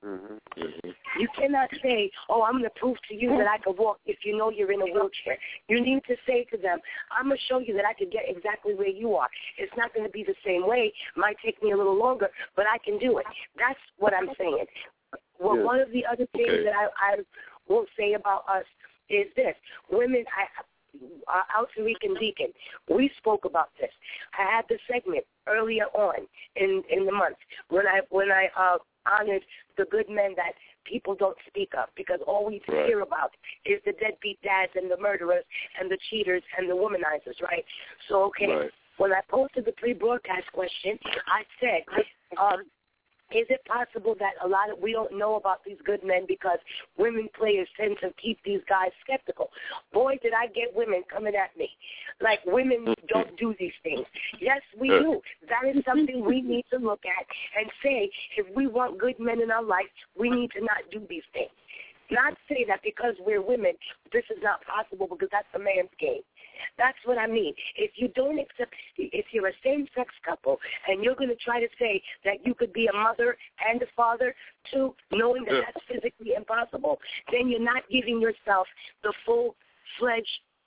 Mm-hmm. Mm-hmm. You cannot say, oh, I'm going to prove to you that I can walk if you know you're in a wheelchair. You need to say to them, I'm going to show you that I can get exactly where you are. It's not going to be the same way. It might take me a little longer, but I can do it. That's what I'm saying. Well, Yeah. one of the other things Okay. that I, I will say about us is this. Women, I, uh, Alton Rican Deacon, we spoke about this. I had the segment earlier on in, in the month when I, when I uh, honored the good men that people don't speak of, because all we Right. hear about is the deadbeat dads and the murderers and the cheaters and the womanizers, right? So, okay, Right. when I posted the pre-broadcast question, I said, um, is it possible that a lot of, we don't know about these good men because women players tend to keep these guys skeptical? Boy, did I get women coming at me. Like, women don't do these things. Yes, we do. That is something we need to look at and say, if we want good men in our life, we need to not do these things. Not say that because we're women, this is not possible because that's a man's game. That's what I mean. If you don't accept, if you're a same-sex couple and you're going to try to say that you could be a mother and a father too, knowing that that's physically impossible, then you're not giving yourself the full-fledged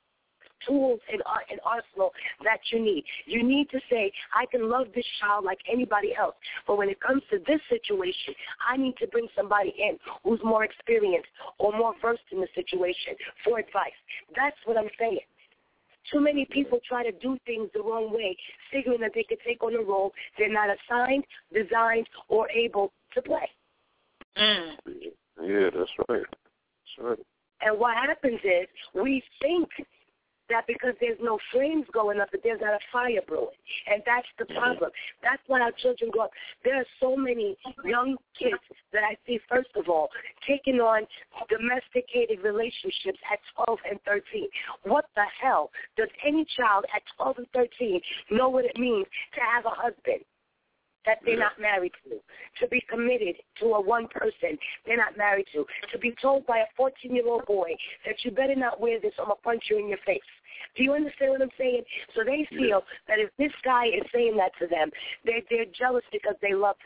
tools and, uh, and arsenal that you need. You need to say, I can love this child like anybody else, but when it comes to this situation, I need to bring somebody in who's more experienced or more versed in the situation for advice. That's what I'm saying. Too many people try to do things the wrong way, figuring that they could take on a role they're not assigned, designed, or able to play. Mm. Yeah, that's right. That's right. And what happens is we think that because there's no flames going up, that there's not a fire brewing. And that's the problem. That's why our children grow up. There are so many young kids that I see, first of all, taking on domesticated relationships at twelve and thirteen. What the hell does any child at twelve and thirteen know what it means to have a husband that they're not married to, to be committed to a one person they're not married to, to be told by a fourteen-year-old boy that you better not wear this, I'm going to punch you in your face. Do you understand what I'm saying? So they feel yeah. that if this guy is saying that to them, they're, they're jealous because they love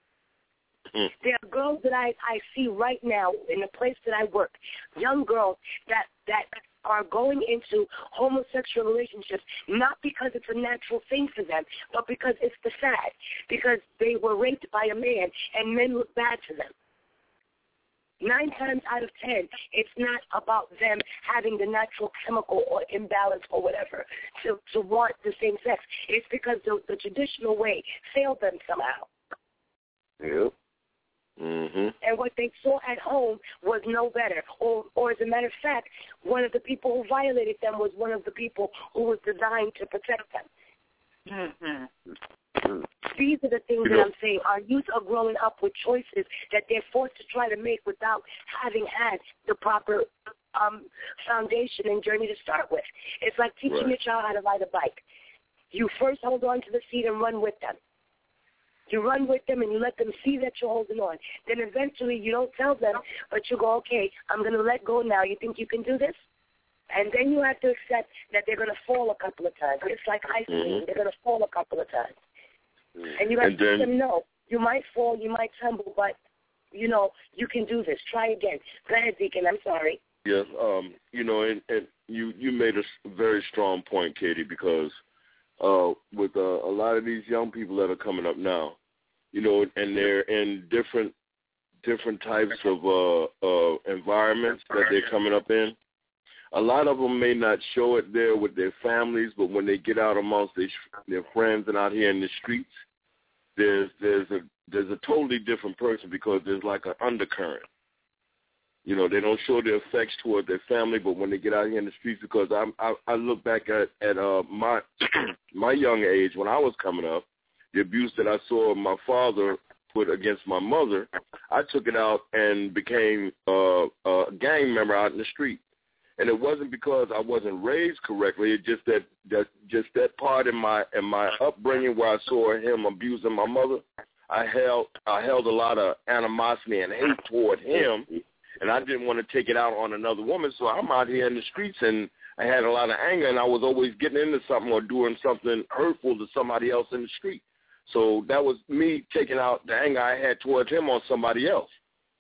them. Mm. There are girls that I, I see right now in the place that I work, young girls that, that are going into homosexual relationships, not because it's a natural thing for them, but because it's the fad, because they were raped by a man and men look bad to them. Nine times out of ten, it's not about them having the natural chemical or imbalance or whatever to, to want the same sex. It's because the, the traditional way failed them somehow. Yep. Mm-hmm. And what they saw at home was no better. Or, or as a matter of fact, one of the people who violated them was one of the people who was designed to protect them. Mm-hmm. These are the things that I'm saying. Our youth are growing up with choices that they're forced to try to make without having had the proper um, foundation and journey to start with. It's like teaching right. your child how to ride a bike. You first hold on to the seat and run with them. You run with them and you let them see that you're holding on. Then eventually you don't tell them, but you go, okay, I'm going to let go now. You think you can do this? And then you have to accept that they're going to fall a couple of times. It's like ice cream. Mm-hmm. They're going to fall a couple of times. And you have and to let them know, you might fall, you might tumble, but, you know, you can do this. Try again. Go ahead, Deacon. I'm sorry. Yes, um, you know, and, and you, you made a very strong point, Katie, because uh, with uh, a lot of these young people that are coming up now, you know, and they're in different different types of uh, uh, environments that they're coming up in. A lot of them may not show it there with their families, but when they get out amongst their, their friends and out here in the streets, there's there's a there's a totally different person because there's like an undercurrent. You know, they don't show their effects toward their family, but when they get out here in the streets, because I I, I look back at at uh, my my young age when I was coming up, the abuse that I saw my father put against my mother, I took it out and became uh, a gang member out in the street. And it wasn't because I wasn't raised correctly. It's just that, that just that part in my in my upbringing where I saw him abusing my mother, I held I held a lot of animosity and hate toward him, and I didn't want to take it out on another woman. So I'm out here in the streets, and I had a lot of anger, and I was always getting into something or doing something hurtful to somebody else in the street. So that was me taking out the anger I had towards him on somebody else.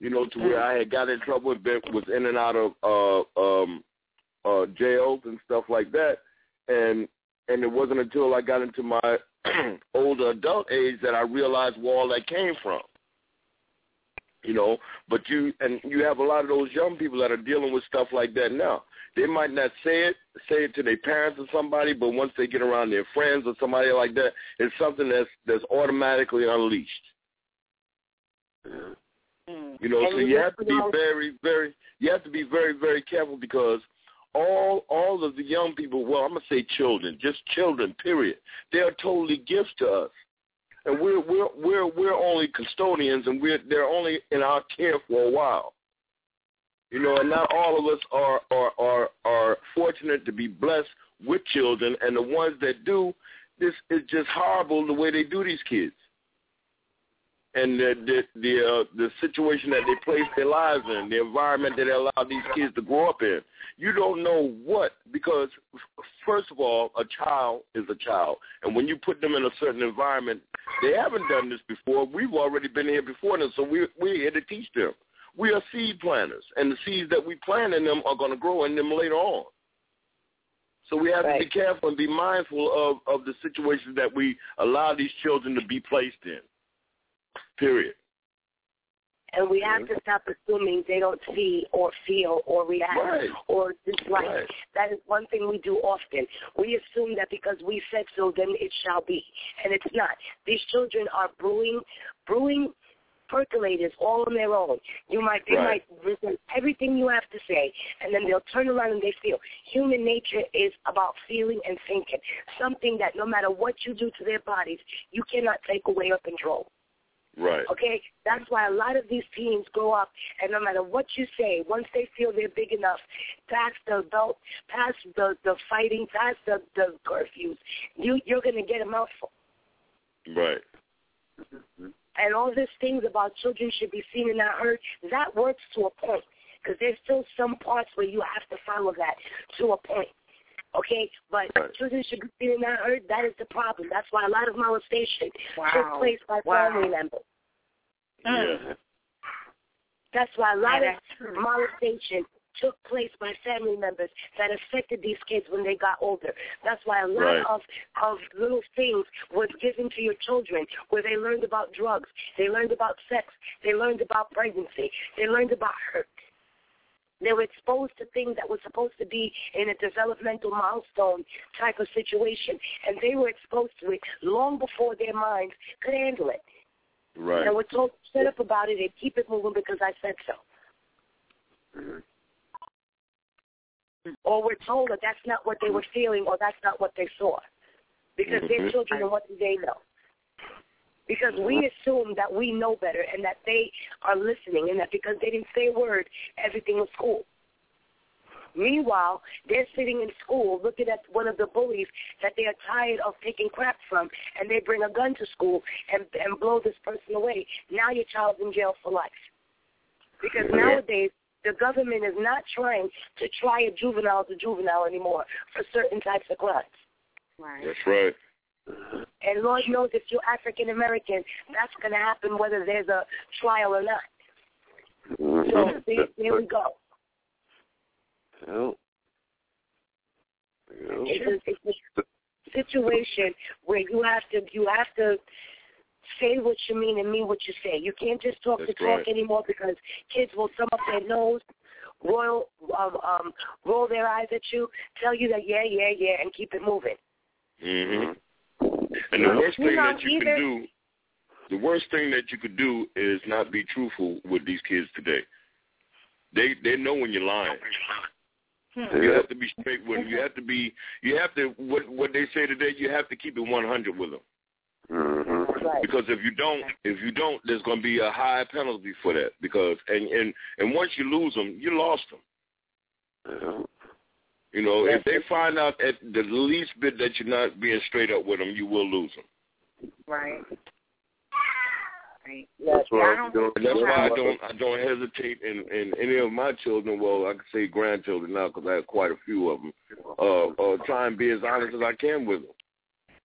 you know, to where I had got in trouble, been, was in and out of uh, um, uh, jails and stuff like that. And and it wasn't until I got into my older adult age that I realized where all that came from. You know, but you and you have a lot of those young people that are dealing with stuff like that now. They might not say it, say it to their parents or somebody, but once they get around their friends or somebody like that, it's something that's that's automatically unleashed. Mm. You know, and so you have to be very, very, you have to be very, very careful because all all of the young people, well, I'm gonna say children, just children, period. They are totally gifts to us. And we're we're we're we're only custodians, and we're they're only in our care for a while, you know. And not all of us are are are are fortunate to be blessed with children, and the ones that do, this is just horrible the way they do these kids, and the the the, uh, the situation that they place their lives in, the environment that they allow these kids to grow up in. You don't know what, because first of all, a child is a child, and when you put them in a certain environment, they haven't done this before. We've already been here before them, so we're, we're here to teach them. We are seed planters, and the seeds that we plant in them are going to grow in them later on. So we have right. to be careful and be mindful of, of the situations that we allow these children to be placed in, period. And we have to stop assuming they don't see or feel or react right. or dislike. Right. That is one thing we do often. We assume that because we said so, then it shall be. And it's not. These children are brewing, brewing percolators all on their own. You might, they right. might listen everything you have to say, and then they'll turn around and they feel. Human nature is about feeling and thinking, something that no matter what you do to their bodies, you cannot take away or control. Right. Okay? That's why a lot of these teens grow up, and no matter what you say, once they feel they're big enough, past the belt, past the, the fighting, past the, the curfews, you, you're going to get a mouthful. Right. And all these things about children should be seen and not heard, that works to a point, because there's still some parts where you have to follow that to a point. Okay, but right. children should be seen and not heard. That is the problem. That's why a lot of molestation wow. took place by wow. family members. Mm. Yeah. That's why a lot yeah, of molestation took place by family members that affected these kids when they got older. That's why a lot right. of, of little things was given to your children where they learned about drugs, they learned about sex, they learned about pregnancy, they learned about hurt. They were exposed to things that were supposed to be in a developmental milestone type of situation, and they were exposed to it long before their minds could handle it. Right. And we're told to shut up about it and keep it moving because I said so. Mm-hmm. Or we're told that that's not what they were feeling or that's not what they saw. Because mm-hmm. they're children, and what do they know? Because we assume that we know better and that they are listening and that because they didn't say a word, everything was cool. Meanwhile, they're sitting in school looking at one of the bullies that they are tired of taking crap from, and they bring a gun to school and, and blow this person away. Now your child's in jail for life. Because nowadays, the government is not trying to try a juvenile as a juvenile anymore for certain types of crimes. Right. That's right. And Lord knows if you're African American, that's going to happen whether there's a trial or not. Mm-hmm. So there, there we go. Well, it's, a, it's a situation where you have to you have to say what you mean and mean what you say. You can't just talk that's to talk right. anymore because kids will thumb up their nose, roll um, um, roll their eyes at you, tell you that yeah, yeah, yeah, and keep it moving. Mm-hmm. And the worst thing that you can do, the worst thing that you could do is not be truthful with these kids today. They they know when you're lying. Hmm. You have to be straight with them. You have to be. You have to. What what they say today. You have to keep it one hundred with them. Mm-hmm. Because if you don't, if you don't, there's going to be a high penalty for that. Because and and and once you lose them, you lost them. Mm-hmm. You know, if they find out at the least bit that you're not being straight up with them, you will lose them. Right. Right. That's why, I don't, that's why I don't I don't hesitate in, in any of my children. Well, I could say grandchildren now because I have quite a few of them. Uh, uh, try and be as honest as I can with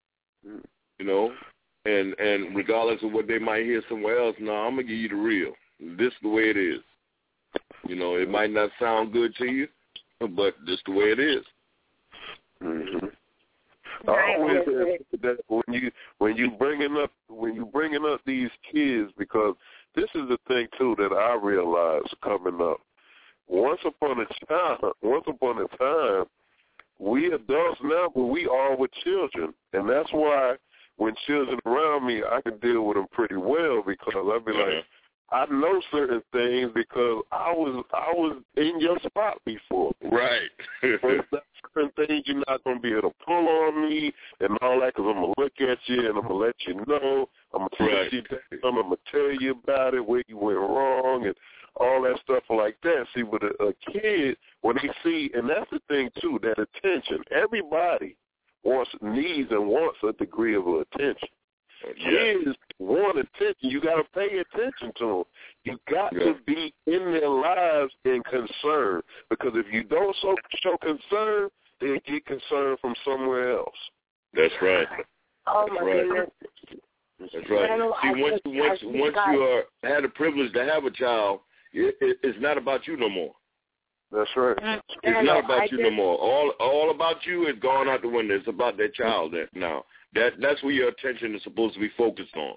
them. You know, and and regardless of what they might hear somewhere else, no, I'm gonna give you the real. this is the way it is. You know, it might not sound good to you, but this is the way it is. Mm-hmm. I always say that when you when you bringing up when you bringing up these kids, because this is the thing too that I realized coming up. Once upon a time, once upon a time, we adults now, but we are with children, and that's why when children around me, I can deal with them pretty well, because I'd be like, I know certain things because I was I was in your spot before. Right. But certain things you're not going to be able to pull on me and all that, because I'm going to look at you and I'm going to let you know. I'm going to right. you down. I'm going to tell you about it, where you went wrong, and all that stuff like that. See, with a, a kid, when they see, and that's the thing, too, that attention. Everybody wants, needs and wants a degree of attention. Yeah. Kids want attention. You got to pay attention to them. You got yeah. to be in their lives in concern, because if you don't show, show concern, they get concern from somewhere else. That's right. Oh That's my right. goodness. That's right. Know, See, I once just, once I once got you are had the privilege to have a child, it, it, it's not about you no more. That's right. Mm, It's not about I you just, no more. All all about you is gone out the window. It's about that child that now. That that's where your attention is supposed to be focused on.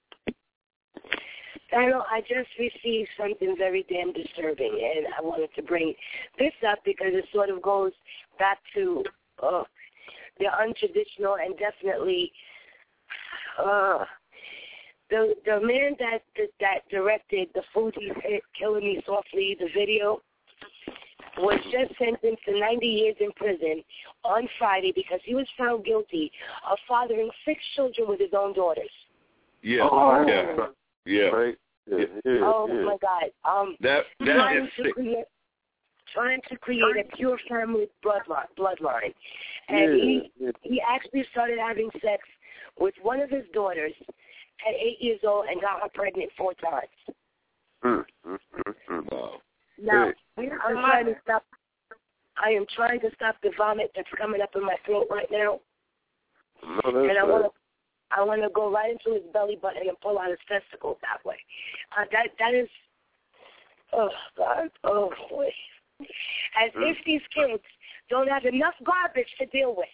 I know I just received something very damn disturbing, and I wanted to bring this up because it sort of goes back to uh, the untraditional and definitely uh, the the man that that directed the Food He's Hit, Killing Me Softly, the video, was just sentenced to ninety years in prison on Friday because he was found guilty of fathering six children with his own daughters. Yeah, oh. yeah, yeah. Right. Yeah, yeah, oh yeah. my God! Um, that that trying is to sick. create, trying to create a pure family bloodline, bloodline, and yeah, he yeah. he actually started having sex with one of his daughters at eight years old and got her pregnant four times. Mm, mm, mm, mm. Wow. Now, Hey. I'm trying to stop. I am trying to stop the vomit that's coming up in my throat right now, No, that's and I right. want to. I want to go right into his belly button and pull out his testicles that way. Uh, that that is, oh God, oh boy. As Mm. if these kids don't have enough garbage to deal with.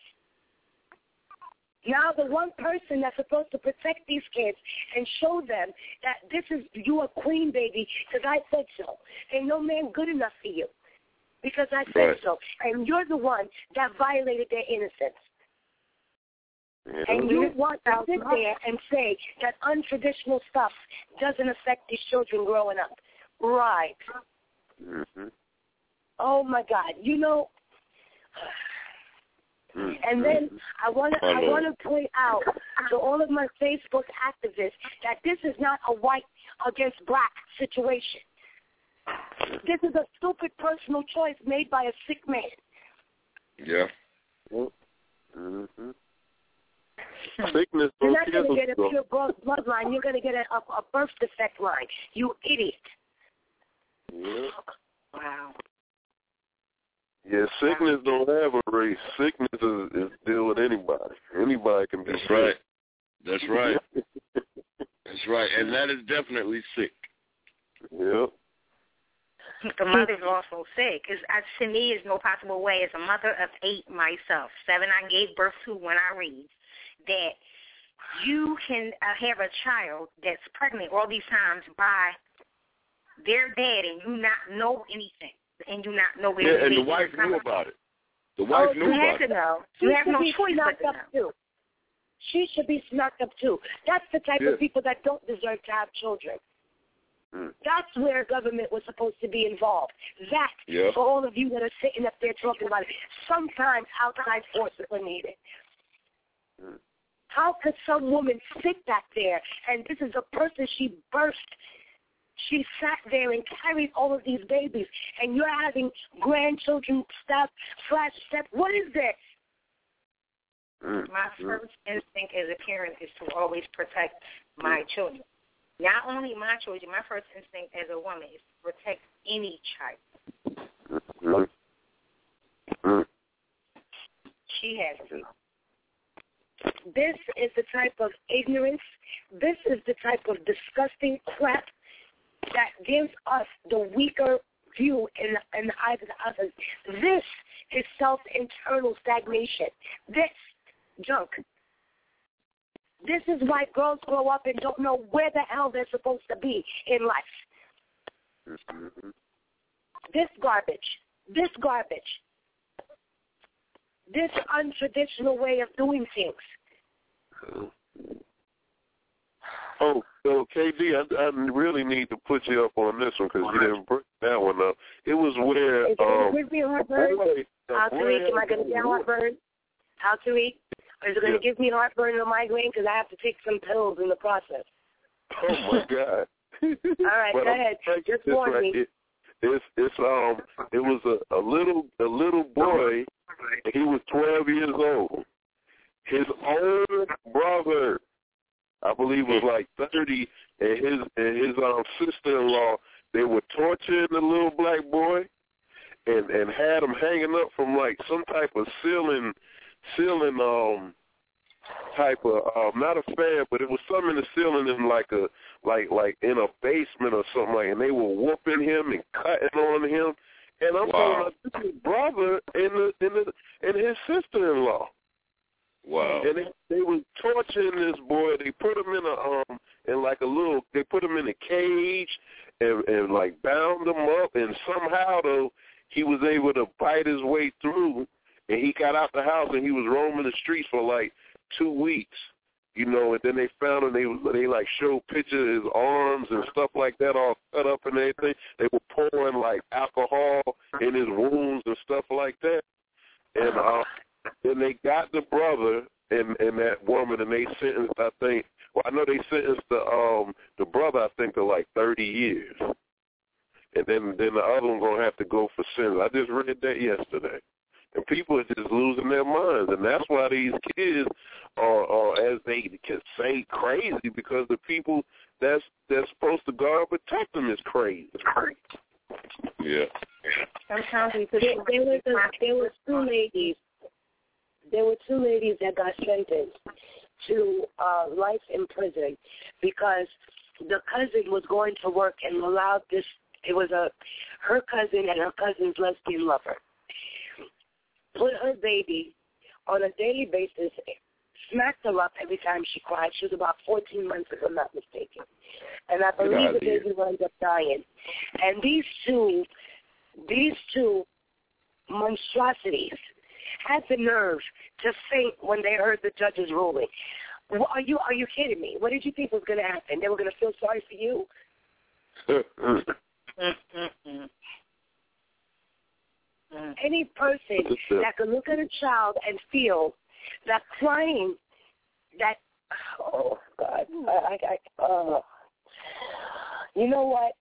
Now the one person that's supposed to protect these kids and show them that this is, you a queen, baby, because I said so. Ain't no man good enough for you because I said Right. so. And you're the one that violated their innocence. Yeah. And you want to sit there and say that untraditional stuff doesn't affect these children growing up. Right. Mm-hmm. Oh, my God. You know, Mm-hmm. and then I want to I I know. want to point out to all of my Facebook activists that this is not a white against black situation. This is a stupid personal choice made by a sick man. Yeah. Mm-hmm. Sickness You're don't not going to kill get a us, pure blood bloodline. You're going to get a, a, a birth defect line. You idiot. Yeah. Wow. Yeah, sickness don't have a race. Sickness is, is deal with anybody. Anybody can be That's sick. right. That's right. That's right. And that is definitely sick. Yep. The mother's also sick. It's, uh, to me, there's no possible way, as a mother of eight myself, seven I gave birth to when I raised, that you can uh, have a child that's pregnant all these times by their dad and you not know anything, and you not know where Yeah, the and baby the wife is coming knew from. about it. The wife Oh, knew You about have to it. know. She You have should no be choice but smacked to up know. too. She should be smacked up too. That's the type Yeah. of people that don't deserve to have children. Mm. That's where government was supposed to be involved. That, Yeah. for all of you that are sitting up there talking about it, sometimes outside forces are needed. Mm. How could some woman sit back there, and this is a person she birthed, she sat there and carried all of these babies, and you're having grandchildren stuff, flash step. What is this? Mm. My first instinct as a parent is to always protect my children. Not only my children, my first instinct as a woman is to protect any child. Mm. Mm. She has to. This is the type of ignorance, this is the type of disgusting crap that gives us the weaker view in the, in the eyes of the others. This is self-internal stagnation. This junk. This is why girls grow up and don't know where the hell they're supposed to be in life. This garbage. This garbage. This untraditional way of doing things. Oh, so K D, I, I really need to put you up on this one because you didn't bring that one up. It was where Is um, it going to give me heartburn? How to eat? Am I going to get heartburn? How to eat? Or is it going to yeah. give me heartburn or migraine because I have to take some pills in the process? Oh my God! All right, but go ahead. Just warn right. me. It, it's it's um it was a, a little a little boy. He was twelve years old. His own brother, I believe, was like thirty, and his and his um sister-in-law, they were torturing the little black boy, and and had him hanging up from like some type of ceiling, ceiling um type of um not a fan, but it was something in the ceiling in like a like like in a basement or something like, and they were whooping him and cutting on him, and I'm wow. talking about his brother and the and the and his sister-in-law. Wow. And they, they were torturing this boy. They put him in a um in like a little. They put him in a cage and and like bound him up. And somehow though he was able to bite his way through. And he got out the house and he was roaming the streets for like two weeks. You know. And then they found him. They they like showed pictures of his arms and stuff like that, all cut up and everything. They were pouring like alcohol in his wounds and stuff like that. And uh. Then they got the brother and, and that woman, and they sentenced, I think, well, I know they sentenced the um the brother, I think, to like thirty years. And then, then the other one going to have to go for sins. I just read that yesterday. And people are just losing their minds. And that's why these kids are, are as they can say, crazy, because the people that's, that's supposed to guard and protect them is crazy. Yeah. Sometimes we there, there, was a, there were two ladies. There were two ladies that got sentenced to uh, life in prison because the cousin was going to work and allowed this. It was a her cousin and her cousin's lesbian lover. Put her baby on a daily basis, smacked her up every time she cried. She was about fourteen months, if I'm not mistaken. And I believe the baby wound up dying. And these two, these two monstrosities had the nerve to faint when they heard the judge's ruling. Are you are you kidding me? What did you think was going to happen? They were going to feel sorry for you? Any person that could look at a child and feel that crying, that, oh, God, I, I, oh. You know what?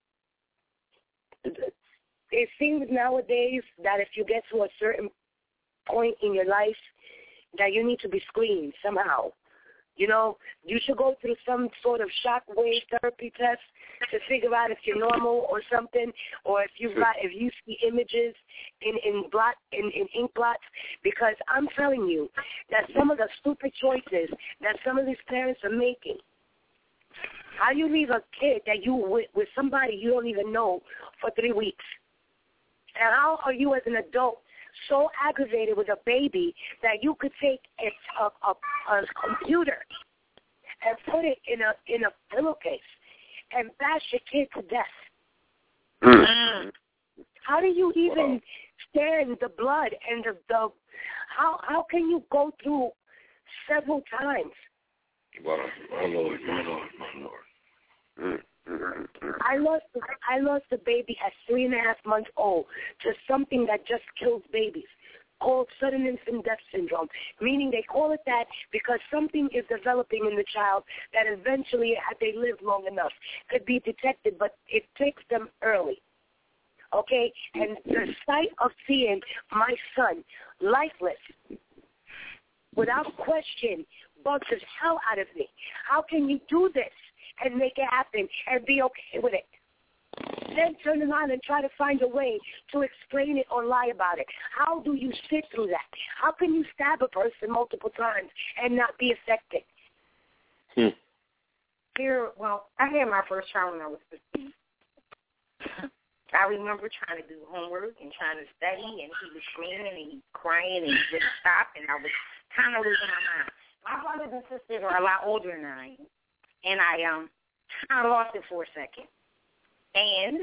It seems nowadays that if you get to a certain point in your life that you need to be screened somehow. You know, you should go through some sort of shockwave therapy test to figure out if you're normal or something, or if you got if you see images in in blot in, in ink blots. Because I'm telling you that some of the stupid choices that some of these parents are making. How you leave a kid that you with, with somebody you don't even know for three weeks, and how are you as an adult so aggravated with a baby that you could take a, a, a, a computer and put it in a in a pillowcase and bash your kid to death? Mm. How do you even wow. stand the blood and the, the how how can you go through several times? Wow, my Lord, my Lord, my Lord. Mm. I lost I lost a baby at three and a half months old to something that just kills babies, called sudden infant death syndrome, meaning they call it that because something is developing in the child that eventually, had they lived long enough, could be detected, but it takes them early. Okay? And the sight of seeing my son lifeless, without question, bugs the hell out of me. How can you do this and make it happen and be okay with it? Then turn around and try to find a way to explain it or lie about it. How do you sit through that? How can you stab a person multiple times and not be affected? Hmm. Here, well, I had my first child when I was fifteen. I remember trying to do homework and trying to study, and he was screaming and he was crying and he wouldn't stop, and I was kind of losing my mind. My brothers and sisters are a lot older than I am, and I um I lost it for a second, and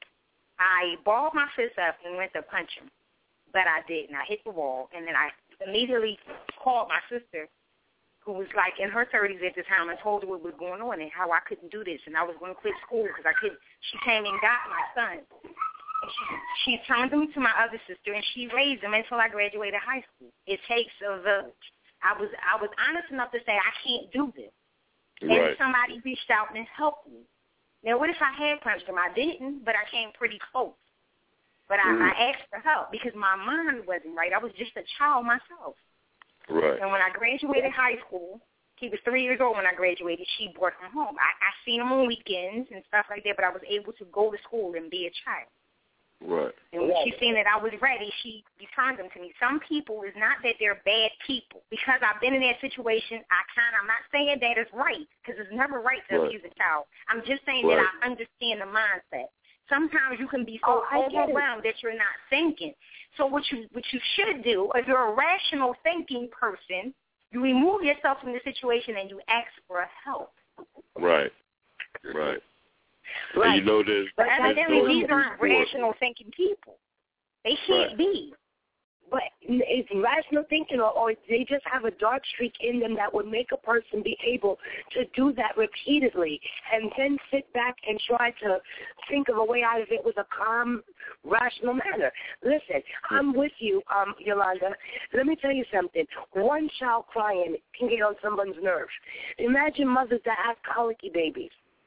I balled my fist up and went to punch him, but I didn't. I hit the wall, and then I immediately called my sister, who was like in her thirties at the time, and told her what was going on and how I couldn't do this, and I was going to quit school because I couldn't. She came and got my son. And she, she turned him to my other sister, and she raised him until I graduated high school. It takes a village. I was I was honest enough to say I can't do this. Right. And somebody reached out and helped me. Now, what if I had punched him? I didn't, but I came pretty close. But I, mm. I asked for help because my mind wasn't right. I was just a child myself. Right. And when I graduated high school, he was three years old when I graduated, she brought him home. I, I seen him on weekends and stuff like that, but I was able to go to school and be a child. Right. And when she seen that I was ready, she returned him to me. Some people, it's not that they're bad people. Because I've been in that situation, I kind of, I'm not saying that it's right, because it's never right to right. abuse a child. I'm just saying right. that I understand the mindset. Sometimes you can be so oh, overwhelmed that you're not thinking. So what you what you should do, if you're a rational thinking person, you remove yourself from the situation and you ask for help. Right. Right. Right. And you know there's, but there's evidently no these aren't rational thinking people. They can't right. be. But it's rational thinking, or, or they just have a dark streak in them that would make a person be able to do that repeatedly and then sit back and try to think of a way out of it with a calm, rational manner. Listen, I'm with you, um, Yolanda. Let me tell you something. One child crying can get on someone's nerves. Imagine mothers that have colicky babies,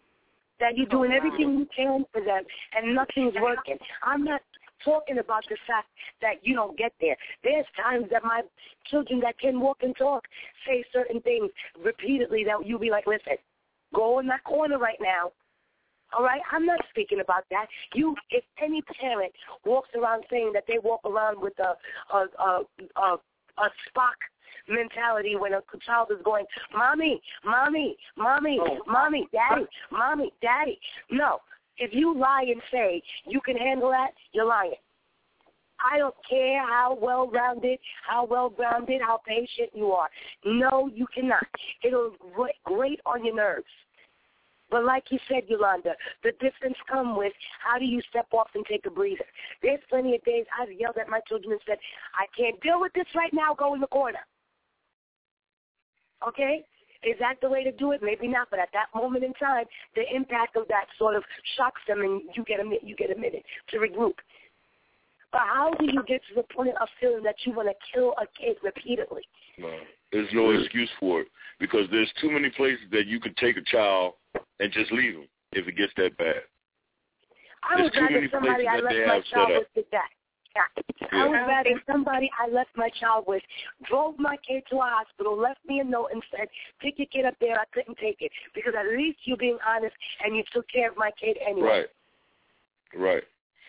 that you're doing everything you can for them and nothing's working. I'm not talking about the fact that you don't get there. There's times that my children that can walk and talk say certain things repeatedly that you'll be like, listen, go in that corner right now. All right? I'm not speaking about that. You, if any parent walks around saying that they walk around with a a a, a, a Spock mentality when a child is going, mommy, mommy, mommy, oh. mommy, daddy, mommy, daddy. No. If you lie and say you can handle that, you're lying. I don't care how well-rounded, how well-grounded, how patient you are. No, you cannot. It'll grate on your nerves. But like you said, Yolanda, the difference comes with how do you step off and take a breather. There's plenty of days I've yelled at my children and said, I can't deal with this right now, go in the corner. Okay? Is that the way to do it? Maybe not, but at that moment in time, the impact of that sort of shocks them, and you get a you get a minute to regroup. But how do you get to the point of feeling that you want to kill a kid repeatedly? No, there's no excuse for it because there's too many places that you could take a child and just leave them if it gets that bad. I would rather somebody I left my child with did that. Yeah. I would rather somebody I left my child with drove my kid to a hospital, left me a note and said, pick your kid up there. I couldn't take it. Because at least you're being honest and you took care of my kid anyway. Right. Right.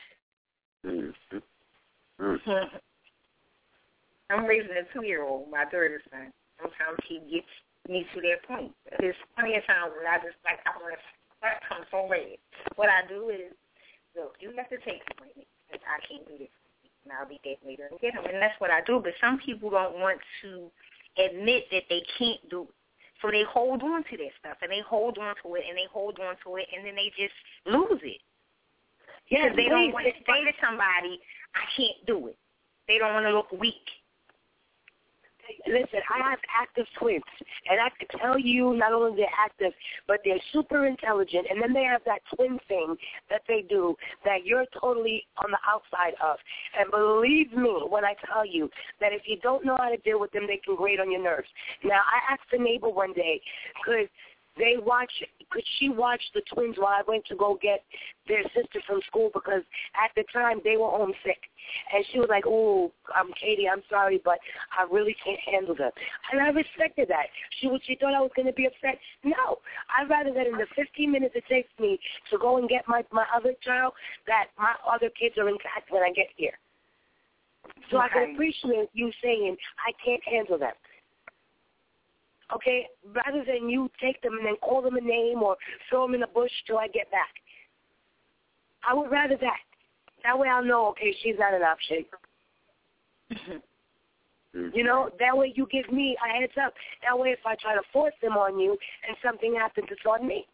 Mm-hmm. Mm-hmm. I'm raising a two-year-old, my third son. Sometimes he gets me to that point. There's plenty of times when I just, like, I want to that comes so red. What I do is, look, you have to take him with me. I can't do this. And I'll be there later and get him. And that's what I do. But some people don't want to admit that they can't do it. So they hold on to that stuff, and they hold on to it, and they hold on to it, and then they just lose it. Yeah, because they don't want to say to somebody, I can't do it. They don't want to look weak. Listen, I have active twins, and I can tell you not only they're active, but they're super intelligent, and then they have that twin thing that they do that you're totally on the outside of. And believe me when I tell you that if you don't know how to deal with them, they can grate on your nerves. Now, I asked a neighbor one day, could they watch, could she watch the twins while I went to go get their sister from school, because at the time they were homesick. And she was like, oh, um, Katie, I'm sorry, but I really can't handle them. And I respected that. She was, she thought I was going to be upset. No. I'd rather that in the fifteen minutes it takes me to go and get my, my other child, that my other kids are intact when I get here. So okay. I can appreciate you saying, I can't handle them. Okay? Rather than you take them and then call them a name or throw them in a bush till I get back. I would rather that. That way I'll know, okay, she's not an option. You know, that way you give me a heads up. That way if I try to force them on you and something happens, it's on me.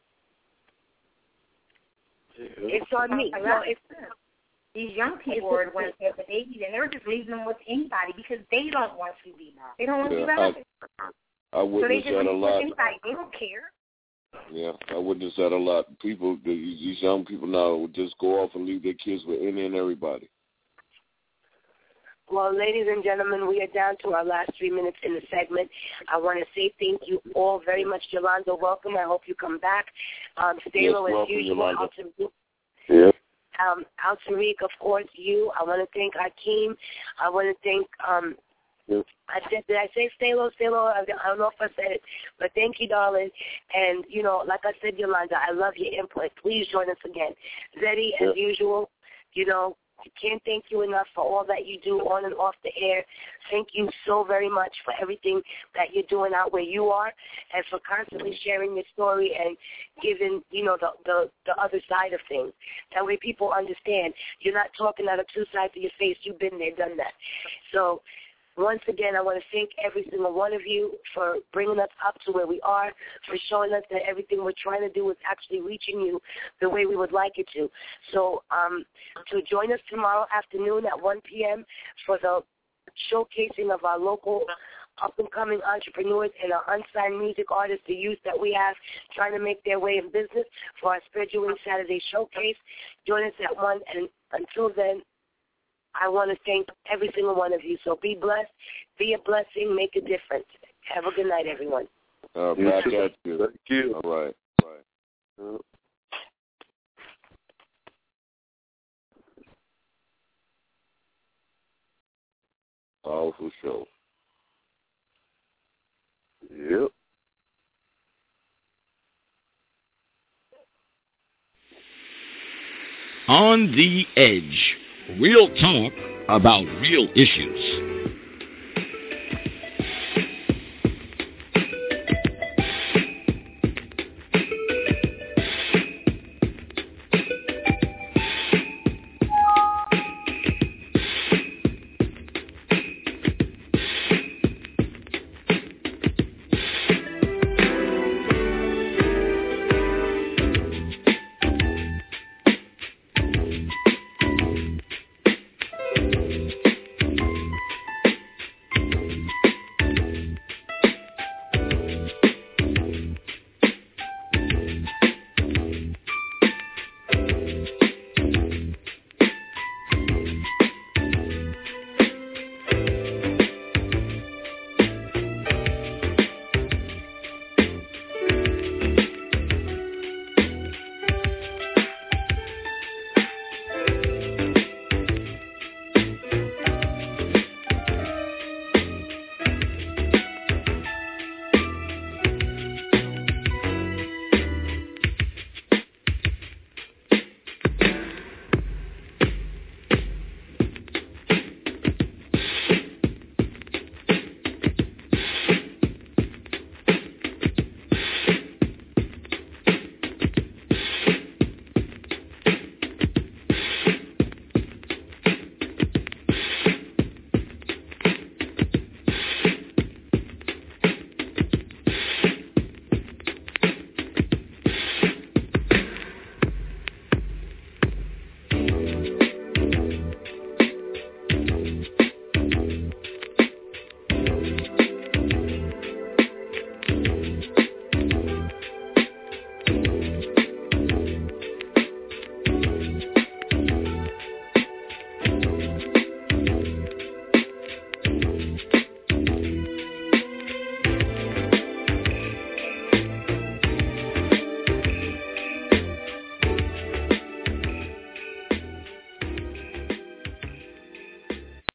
Yeah. It's on me. You know, it's, these young people are the ones that have the babies, and they're just leaving them with anybody because they don't want to be married. They don't want to yeah, be married. I, I witnessed so they just that a lot. Anybody. They don't care. Yeah, I witnessed that a lot. People, these young people now would just go off and leave their kids with any and everybody. Well, ladies and gentlemen, we are down to our last three minutes in the segment. I want to say thank you all very much. Yolanda, welcome. I hope you come back. Um, Stalo, yes, as usual. Altarik, yeah. um, Altarik, of course, you. I want to thank Hakeem. I want to thank, um, yeah. I said, did I say Stalo? Stalo, I don't know if I said it, but thank you, darling. And, you know, like I said, Yolanda, I love your input. Please join us again. Zeddy, yeah. as usual, you know, I can't thank you enough for all that you do on and off the air. Thank you so very much for everything that you're doing out where you are and for constantly sharing your story and giving, you know, the, the, the other side of things. That way people understand. You're not talking out of two sides of your face. You've been there, done that. So once again, I want to thank every single one of you for bringing us up to where we are, for showing us that everything we're trying to do is actually reaching you the way we would like it to. So um, to join us tomorrow afternoon at one p.m. for the showcasing of our local up-and-coming entrepreneurs and our unsigned music artists, the youth that we have trying to make their way in business for our Spiritual Wing Saturday showcase. Join us at one, and until then, I want to thank every single one of you. So be blessed, be a blessing, make a difference. Have a good night, everyone. Uh, back at you. Thank you. All right. All right. Powerful show. Yep. On the Edge. Real talk about real issues.